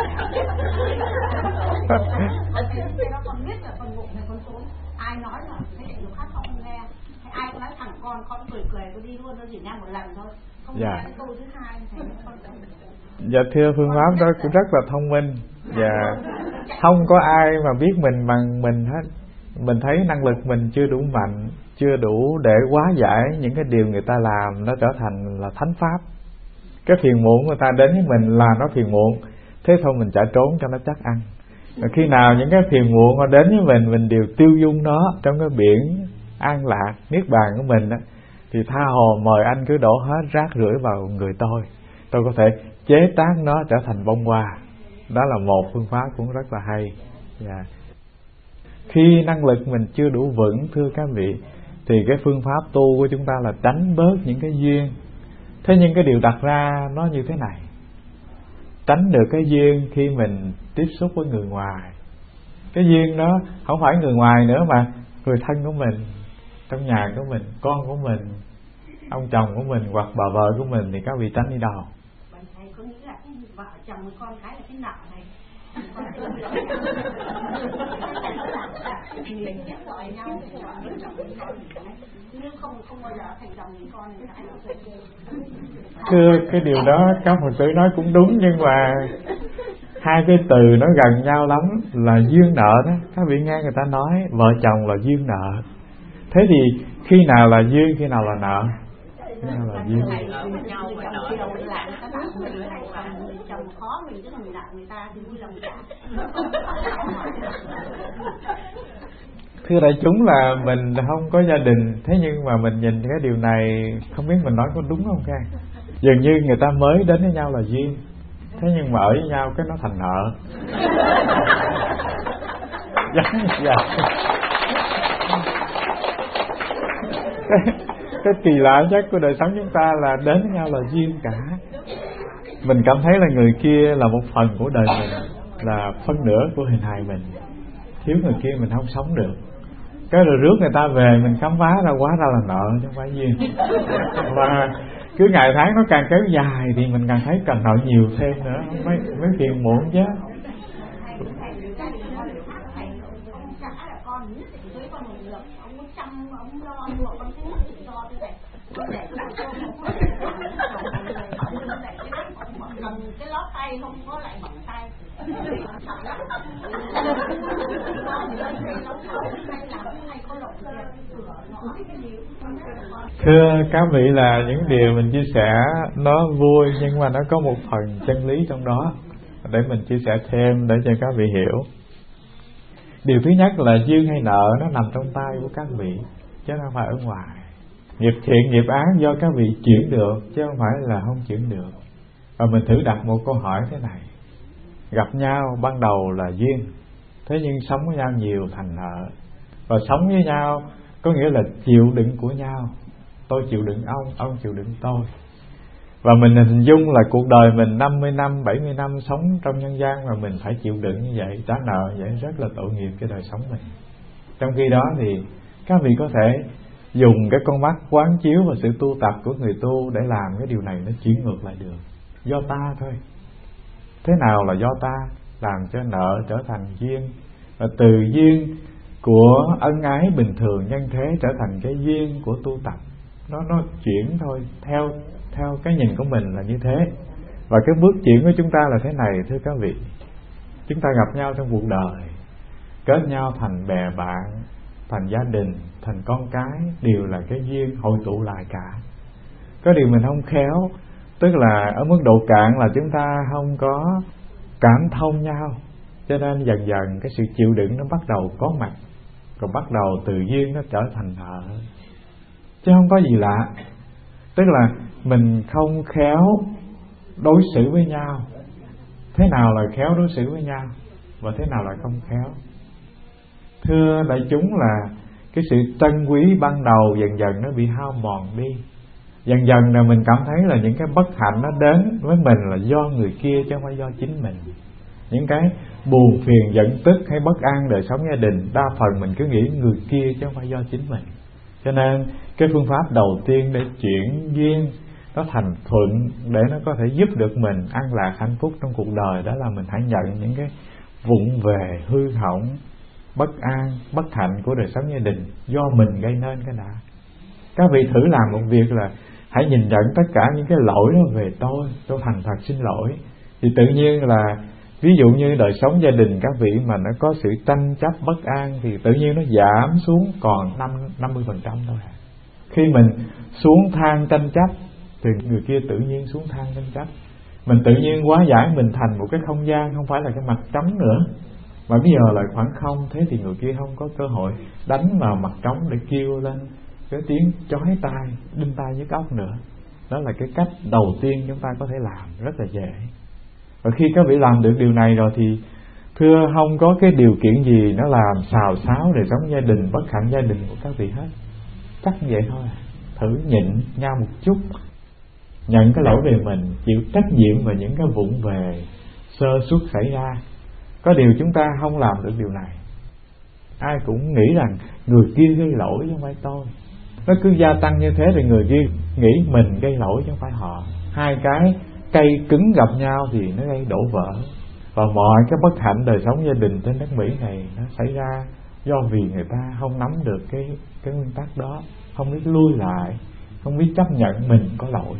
Con biết là phân bụng này con xuống. Ai nói là thế này lúc khác con không nghe. Ai cũng nói thẳng con cười con đi luôn, nó chỉ nghe một lần thôi. Không nghe cái câu thứ hai thầy con. Dạ thưa, phương pháp đó cũng rất là thông minh. Và không có ai mà biết mình bằng mình hết. Mình thấy năng lực mình chưa đủ mạnh, chưa đủ để hóa giải những cái điều người ta làm nó trở thành là thánh pháp. Cái phiền muộn người ta đến với mình là nó phiền muộn, thế thôi mình chạy trốn cho nó chắc ăn. Và khi nào những cái phiền muộn nó đến với mình đều tiêu dung nó trong cái biển an lạc niết bàn của mình đó, thì tha hồ mời anh cứ đổ hết rác rưởi vào người tôi có thể chế tác nó trở thành bông hoa. Đó là một phương pháp cũng rất là hay. Yeah. Khi năng lực mình chưa đủ vững thưa các vị, thì cái phương pháp tu của chúng ta là tránh bớt những cái duyên. Thế nhưng cái điều đặt ra nó như thế này: tránh được cái duyên khi mình tiếp xúc với người ngoài. Cái duyên đó không phải người ngoài nữa mà người thân của mình, trong nhà của mình, con của mình, ông chồng của mình hoặc bà vợ của mình, thì các vị tránh đi đâu? Thầy có nghĩ là vợ chồng với con cái là cái nợ này. Thưa, cái điều đó các Phật tử nói cũng đúng, nhưng mà hai cái từ nó gần nhau lắm, là duyên nợ đó. Các vị nghe người ta nói vợ chồng là duyên nợ. Thế thì khi nào là duyên, khi nào là nợ? Khi nào là duyên? Thưa đại chúng, là mình không có gia đình, thế nhưng mà mình nhìn cái điều này không biết mình nói có đúng không ca? Dường như người ta mới đến với nhau là duyên, thế nhưng mà ở với nhau cái nó thành nợ. Dạ. Cái kỳ lạ nhất của đời sống chúng ta là đến với nhau là duyên cả. Mình cảm thấy là người kia là một phần của đời mình, là phân nửa của hình hài mình. Thiếu người kia mình không sống được. Cái rồi rước người ta về mình khám phá ra quá ra là nợ chứ không phải duyên. Và cứ ngày tháng nó càng kéo dài thì mình càng thấy cần nợ nhiều thêm nữa, mới phiền muộn chứ. Cái lót tay không có lại bằng tay. Thưa các vị, là những điều mình chia sẻ nó vui, nhưng mà nó có một phần chân lý trong đó để mình chia sẻ thêm để cho các vị hiểu. Điều thứ nhất là duyên hay nợ nó nằm trong tay của các vị, chứ không phải ở ngoài. Nghiệp thiện nghiệp ác do các vị chuyển được, chứ không phải là không chuyển được. Và mình thử đặt một câu hỏi thế này: gặp nhau ban đầu là duyên, thế nhưng sống với nhau nhiều thành nợ. Và sống với nhau có nghĩa là chịu đựng của nhau. Tôi chịu đựng ông chịu đựng tôi. Và mình hình dung là cuộc đời mình 50 năm, 70 năm sống trong nhân gian mà mình phải chịu đựng như vậy, trả nợ như vậy, rất là tội nghiệp cái đời sống mình. Trong khi đó thì các vị có thể dùng cái con mắt quán chiếu và sự tu tập của người tu để làm cái điều này nó chuyển ngược lại được. Do ta thôi. Thế nào là do ta? Làm cho nợ trở thành duyên, và từ duyên của ân ái bình thường nhân thế trở thành cái duyên của tu tập. Nó chuyển thôi, theo cái nhìn của mình là như thế. Và cái bước chuyển của chúng ta là thế này, thưa các vị. Chúng ta gặp nhau trong cuộc đời, kết nhau thành bè bạn, thành gia đình, thành con cái, đều là cái duyên hội tụ lại cả. Có điều mình không khéo, tức là ở mức độ cạn là chúng ta không có cảm thông nhau, cho nên dần dần cái sự chịu đựng nó bắt đầu có mặt, rồi bắt đầu từ duyên nó trở thành nợ. Chứ không có gì lạ. Tức là mình không khéo đối xử với nhau. Thế nào là khéo đối xử với nhau và thế nào là không khéo? Thưa đại chúng, là cái sự trân quý ban đầu dần dần nó bị hao mòn đi. Dần dần là mình cảm thấy là những cái bất hạnh nó đến với mình là do người kia chứ không phải do chính mình. Những cái buồn phiền giận tức hay bất an đời sống gia đình, đa phần mình cứ nghĩ người kia chứ không phải do chính mình. Cho nên cái phương pháp đầu tiên để chuyển duyên nó thành thuận, để nó có thể giúp được mình an lạc hạnh phúc trong cuộc đời, đó là mình hãy nhận những cái vụng về, hư hỏng, bất an, bất hạnh của đời sống gia đình do mình gây nên cái đã. Các vị thử làm một việc là hãy nhìn nhận tất cả những cái lỗi đó về tôi thành thật xin lỗi. Thì tự nhiên là ví dụ như đời sống gia đình các vị mà nó có sự tranh chấp bất an thì tự nhiên nó giảm xuống còn 50% thôi. Khi mình xuống thang tranh chấp thì người kia tự nhiên xuống thang tranh chấp. Mình tự nhiên hóa giải mình thành một cái không gian, không phải là cái mặt trống nữa, mà bây giờ là khoảng không. Thế thì người kia không có cơ hội đánh vào mặt trống để kêu lên cái tiếng chói tai, đinh tai nhức óc nữa. Đó là cái cách đầu tiên chúng ta có thể làm rất là dễ. Và khi các vị làm được điều này rồi thì thưa không có cái điều kiện gì nó làm xào xáo đời sống gia đình, bất hạnh gia đình của các vị hết. Chắc vậy thôi. Thử nhịn nhau một chút, nhận cái lỗi về mình, chịu trách nhiệm về những cái vụng về sơ suất xảy ra. Có điều chúng ta không làm được điều này. Ai cũng nghĩ rằng người kia gây lỗi chứ không phải tôi. Nó cứ gia tăng như thế thì người kia nghĩ mình gây lỗi chứ không phải họ. Hai cái cây cứng gặp nhau thì nó gây đổ vỡ. Và mọi cái bất hạnh đời sống gia đình trên đất Mỹ này nó xảy ra do vì người ta không nắm được cái nguyên tắc đó, không biết lui lại, không biết chấp nhận mình có lỗi.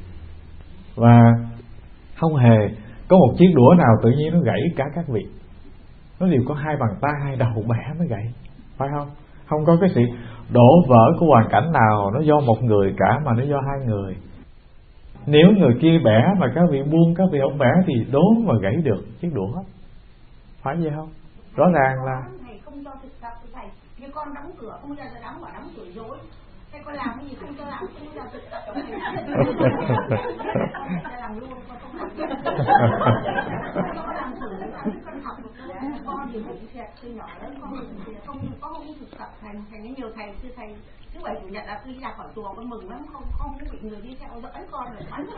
Và không hề có một chiếc đũa nào tự nhiên nó gãy cả các vị. Nó đều có hai bàn tay, hai đầu bẻ mới gãy, phải không? Không có cái sự đổ vỡ của hoàn cảnh nào nó do một người cả, mà nó do hai người. Nếu người kia bẻ mà các vị buông, các vị không bẻ thì đốn mà gãy được chiếc đũa, phải vậy không? Rõ ràng là thầy không cho thực tập của thầy, như con đóng cửa không bao giờ đóng, bảo đóng cửa dối. Thế con làm cái gì không cho làm, không bao giờ thực tập của thầy. Làm luôn, con không làm. Con làm thử, con học một cái, con thì cũng thiệt, từ nhỏ đến con không thực tập thành cái nhiều thầy, sư thầy thứ bảy chủ nhật là đi ra khỏi chùa con mừng lắm, không bị người đi theo dẫn con rồi bắn.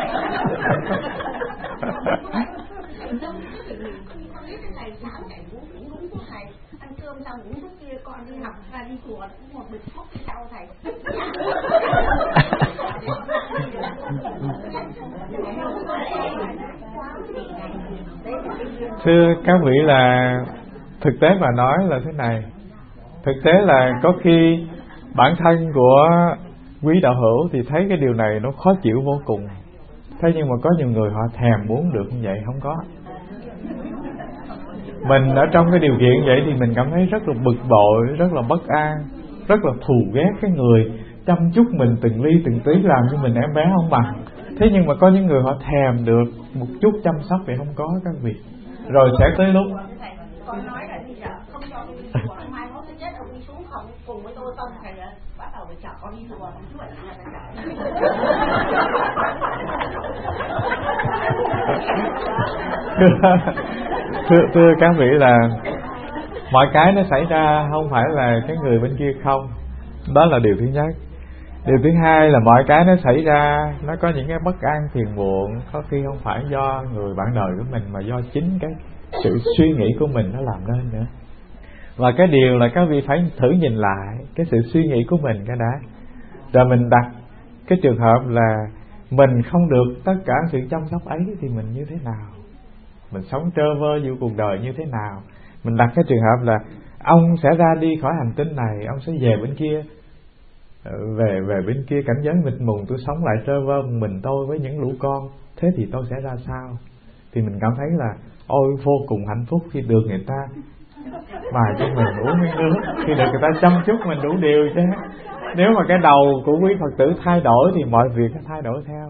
Con biết cái thầy sáng thầy cũng đúng của thầy, ăn cơm xong uống thuốc kia, con đi học ra đi chùa cũng một bịch thuốc đi theo thầy. Thưa các vị, là thực tế mà nói là thế này. Thực tế là có khi bản thân của quý đạo hữu thì thấy cái điều này nó khó chịu vô cùng. Thế nhưng mà có nhiều người họ thèm muốn được như vậy không có. Mình ở trong cái điều kiện vậy thì mình cảm thấy rất là bực bội, rất là bất an, rất là thù ghét cái người chăm chút mình từng ly từng tí, làm cho mình em bé không bằng. Thế nhưng mà có những người họ thèm được một chút chăm sóc thì không có các vị. Rồi sẽ tới lúc con nói là bây giờ không cho đi chùa, mai mốt thứ nhất ông đi xuống không cùng với tôi xong thầy bắt đầu phải chở con đi chùa, thứ bảy là phải chở. Thưa các vị, là mọi cái nó xảy ra không phải là cái người bên kia không. Đó là điều thứ nhất. Điều thứ hai là mọi cái nó xảy ra, nó có những cái bất an phiền muộn, có khi không phải do người bạn đời của mình mà do chính cái sự suy nghĩ của mình nó làm nên nữa. Và cái điều là các vị phải thử nhìn lại cái sự suy nghĩ của mình cái đã. Rồi mình đặt cái trường hợp là mình không được tất cả sự chăm sóc ấy thì mình như thế nào, mình sống trơ vơ giữa cuộc đời như thế nào. Mình đặt cái trường hợp là ông sẽ ra đi khỏi hành tinh này, ông sẽ về bên kia, về bên kia cảnh giới mịt mùng, tôi sống lại trơ vơ mình tôi với những lũ con, thế thì tôi sẽ ra sao? Thì mình cảm thấy là ôi vô cùng hạnh phúc khi được người ta mài cho mình uống miếng nước, khi được người ta chăm chút mình đủ điều chứ. Nếu mà cái đầu của quý Phật tử thay đổi thì mọi việc nó thay đổi theo.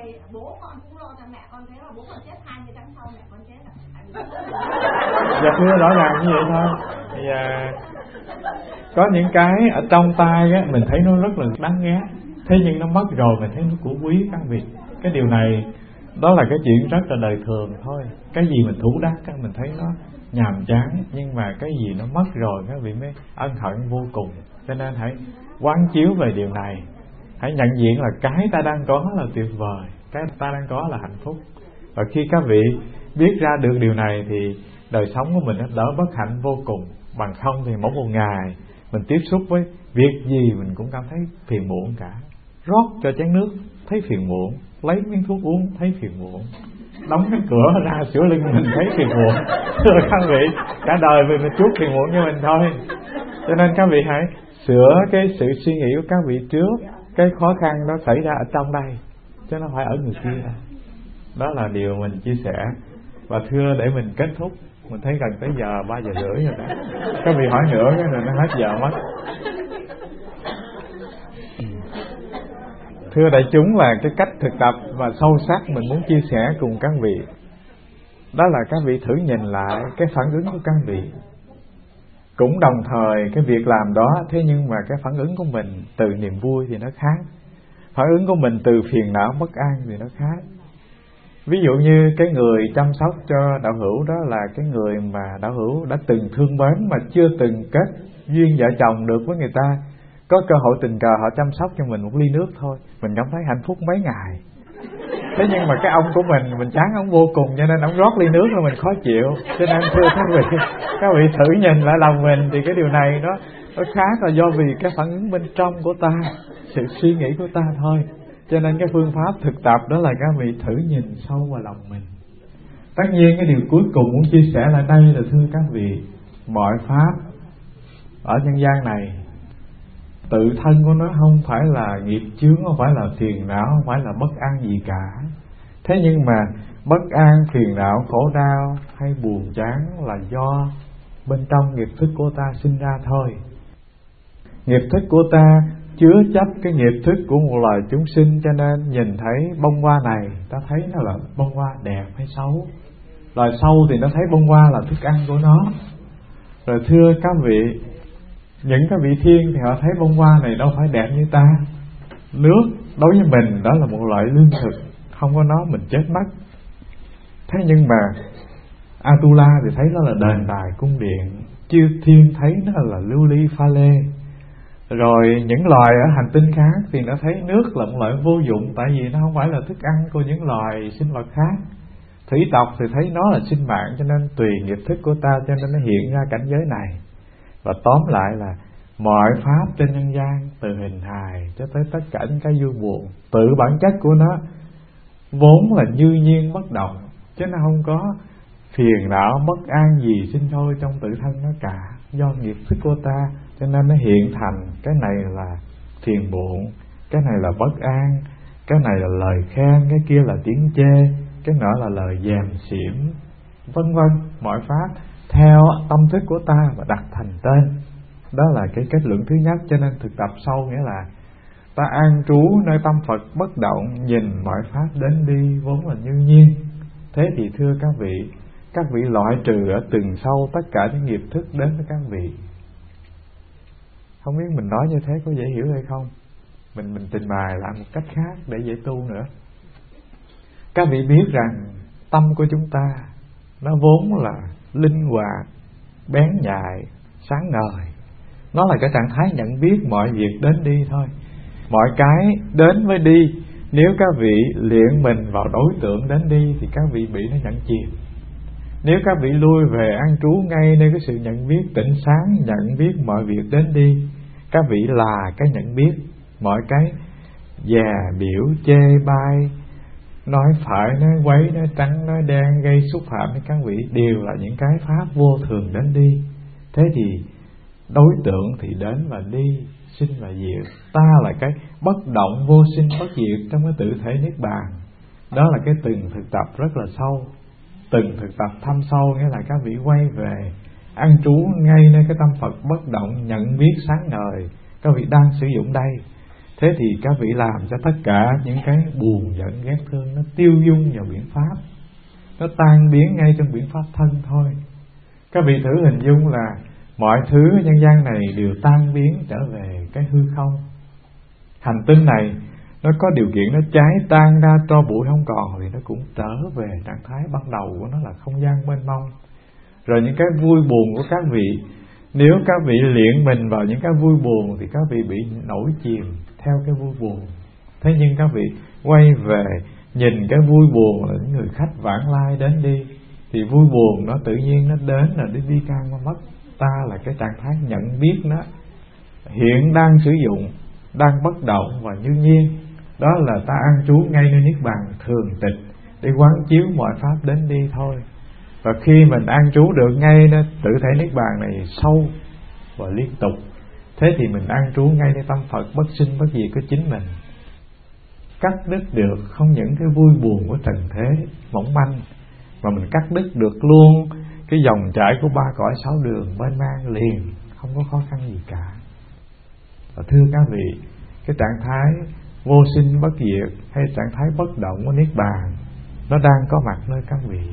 Dạ thưa, rõ ràng như vậy thôi. Dạ, có những cái ở trong tay á, mình thấy nó rất là đáng ghét, thế nhưng nó mất rồi mình thấy nó của quý các vị. Cái điều này đó là cái chuyện rất là đời thường thôi. Cái gì mình thủ đắc mình thấy nó nhàm chán, nhưng mà cái gì nó mất rồi các vị mới ân hận vô cùng. Cho nên hãy quán chiếu về điều này, hãy nhận diện là cái ta đang có là tuyệt vời, cái ta đang có là hạnh phúc. Và khi các vị biết ra được điều này thì đời sống của mình nó đỡ bất hạnh vô cùng. Bằng không thì mỗi một ngày mình tiếp xúc với việc gì mình cũng cảm thấy phiền muộn cả. Rót cho chén nước thấy phiền muộn, lấy miếng thuốc uống thấy phiền muộn, đóng cái cửa ra sửa lưng mình thấy phiền muộn. Thưa các vị, cả đời mình chuốc phiền muộn cho mình thôi. Cho nên các vị hãy sửa cái sự suy nghĩ của các vị trước. Cái khó khăn nó xảy ra ở trong đây chứ nó phải ở người kia. Đó là điều mình chia sẻ. Và thưa, để mình kết thúc, mình thấy gần tới giờ 3 giờ rưỡi rồi đó. Các vị hỏi nữa cái rồi nó hết giờ mất. Thưa đại chúng, là cái cách thực tập và sâu sắc mình muốn chia sẻ cùng các vị, đó là các vị thử nhìn lại cái phản ứng của các vị. Cũng đồng thời cái việc làm đó, thế nhưng mà cái phản ứng của mình từ niềm vui thì nó khác, phản ứng của mình từ phiền não bất an thì nó khác. Ví dụ như cái người chăm sóc cho đạo hữu đó là cái người mà đạo hữu đã từng thương mến mà chưa từng kết duyên vợ chồng được với người ta, có cơ hội tình cờ họ chăm sóc cho mình một ly nước thôi, mình cảm thấy hạnh phúc mấy ngày. Thế nhưng mà cái ông của mình chán ông vô cùng, cho nên ông rót ly nước rồi mình khó chịu. Cho nên thưa các vị thử nhìn lại lòng mình thì cái điều này nó khác là do vì cái phản ứng bên trong của ta, sự suy nghĩ của ta thôi. Cho nên cái phương pháp thực tập đó là các vị thử nhìn sâu vào lòng mình. Tất nhiên cái điều cuối cùng muốn chia sẻ lại đây là thưa các vị, mọi pháp ở nhân gian này tự thân của nó không phải là nghiệp chướng, không phải là phiền não, không phải là bất an gì cả. Thế nhưng mà bất an, phiền não, khổ đau hay buồn chán là do bên trong nghiệp thức của ta sinh ra thôi. Nghiệp thức của ta chứa chấp cái nghiệp thức của một loài chúng sinh, cho nên nhìn thấy bông hoa này ta thấy nó là bông hoa đẹp hay xấu. Loài sâu thì nó thấy bông hoa là thức ăn của nó. Rồi thưa các vị, những cái vị thiên thì họ thấy bông hoa này đâu phải đẹp như ta. Nước đối với mình đó là một loại lương thực, không có nó mình chết mất. Thế nhưng mà Atula thì thấy nó là đền đài cung điện, chư thiên thấy nó là lưu ly pha lê. Rồi những loài ở hành tinh khác thì nó thấy nước là một loại vô dụng, tại vì nó không phải là thức ăn của những loài sinh vật khác. Thủy tộc thì thấy nó là sinh mạng, cho nên tùy nghiệp thức của ta cho nên nó hiện ra cảnh giới này. Và tóm lại là mọi pháp trên nhân gian, từ hình hài cho tới tất cả những cái vui buồn, tự bản chất của nó vốn là như nhiên bất động, chứ nó không có phiền não bất an gì sinh thôi trong tự thân nó cả. Do nghiệp thức của ta cho nên nó hiện thành cái này là phiền muộn, cái này là bất an, cái này là lời khen, cái kia là tiếng chê, cái nọ là lời dèm xỉm, vân vân. Mọi pháp theo tâm thức của ta và đặt thành tên. Đó là cái kết luận thứ nhất. Cho nên thực tập sâu nghĩa là ta an trú nơi tâm Phật bất động, nhìn mọi pháp đến đi vốn là như nhiên. Thế thì thưa các vị loại trừ ở từng sâu tất cả những nghiệp thức đến với các vị. Không biết mình nói như thế có dễ hiểu hay không? Mình trình bày lại một cách khác để dễ tu nữa. Các vị biết rằng tâm của chúng ta nó vốn là linh hoạt, bén nhạy, sáng ngời. Nó là cái trạng thái nhận biết mọi việc đến đi thôi. Mọi cái đến với đi. Nếu các vị luyện mình vào đối tượng đến đi thì các vị bị nó nhận chìm. Nếu các vị lui về an trú ngay nơi cái sự nhận biết tỉnh sáng, nhận biết mọi việc đến đi, các vị là cái nhận biết. Mọi cái dè biểu chê bai, nói phải nói quấy, nói trắng nói đen, gây xúc phạm với các vị đều là những cái pháp vô thường đến đi. Thế thì đối tượng thì đến và đi, sinh và diệt. Ta là cái bất động vô sinh bất diệt trong cái tự thể niết bàn. Đó là cái từng thực tập rất là sâu, từng thực tập thâm sâu, nghĩa là các vị quay về an trú ngay nơi cái tâm Phật bất động, nhận biết sáng ngời các vị đang sử dụng đây. Thế thì các vị làm cho tất cả những cái buồn giận ghét thương nó tiêu dung vào biển pháp, nó tan biến ngay trong biển pháp thân thôi. Các vị thử hình dung là mọi thứ ở nhân gian này đều tan biến trở về cái hư không. Hành tinh này nó có điều kiện nó cháy tan ra tro bụi không còn, thì nó cũng trở về trạng thái ban đầu của nó là không gian mênh mông. Rồi những cái vui buồn của các vị, nếu các vị luyện mình vào những cái vui buồn thì các vị bị nổi chìm theo cái vui buồn. Thế nhưng các vị quay về nhìn cái vui buồn là những người khách vãng lai đến đi, thì vui buồn nó tự nhiên nó đến là đi can qua mất. Ta là cái trạng thái nhận biết nó hiện đang sử dụng, đang bất động và như nhiên. Đó là ta an trú ngay nơi niết bàn thường tịch để quán chiếu mọi pháp đến đi thôi. Và khi mình an trú được ngay nơi tự thể niết bàn này sâu và liên tục, thế thì mình an trú ngay nơi tâm Phật bất sinh bất diệt của chính mình, cắt đứt được không những cái vui buồn của trần thế mỏng manh, mà mình cắt đứt được luôn cái dòng chảy của ba cõi sáu đường mênh mang liền, không có khó khăn gì cả. Và thưa các vị, cái trạng thái vô sinh bất diệt hay trạng thái bất động của niết bàn nó đang có mặt nơi các vị.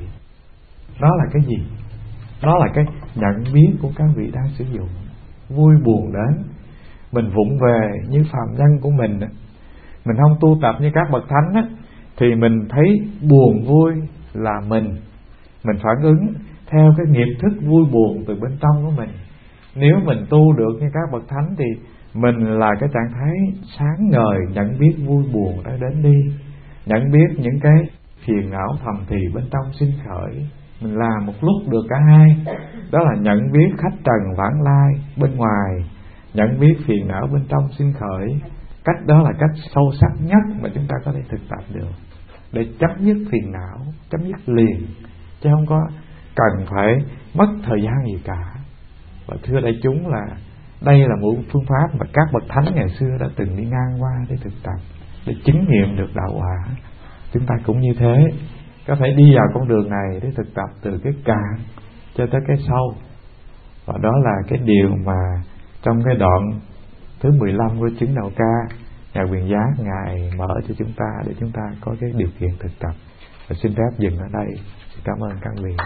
Đó là cái gì? Đó là cái nhận biết của các vị đang sử dụng. Vui buồn đến, mình vụng về như phàm nhân của mình không tu tập như các bậc thánh á, thì mình thấy buồn vui là mình phản ứng theo cái nghiệp thức vui buồn từ bên trong của mình. Nếu mình tu được như các bậc thánh thì mình là cái trạng thái sáng ngời, nhận biết vui buồn đã đến đi, nhận biết những cái phiền não thầm thì bên trong sinh khởi. Mình làm một lúc được cả hai, đó là nhận biết khách trần vãng lai bên ngoài, nhận biết phiền não bên trong sinh khởi. Cách đó là cách sâu sắc nhất mà chúng ta có thể thực tập được để chấm dứt phiền não, chấm dứt liền, chứ không có cần phải mất thời gian gì cả. Và thưa đại chúng là đây là một phương pháp mà các bậc thánh ngày xưa đã từng đi ngang qua để thực tập, để chứng nghiệm được đạo quả. Chúng ta cũng như thế, có thể đi vào con đường này để thực tập từ cái cạn cho tới cái sâu. Và đó là cái điều mà trong cái đoạn thứ 15 của chứng đạo ca, Ngài Quyền Giác Ngài mở cho chúng ta để chúng ta có cái điều kiện thực tập. Và xin phép dừng ở đây. Xin cảm ơn các vị.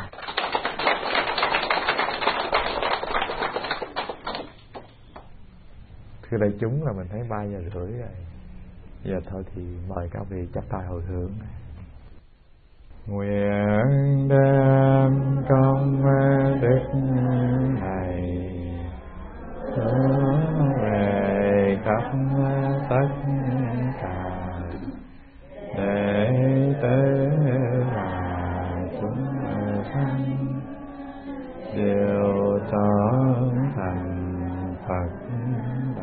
Thưa đại chúng, là mình thấy 3 giờ rưỡi rồi. Giờ thôi thì mời các vị chắp tay hồi hướng. Nguyện đem công đức này hướng về khắp tất cả đệ tử và chúng sanh đều trở thành Phật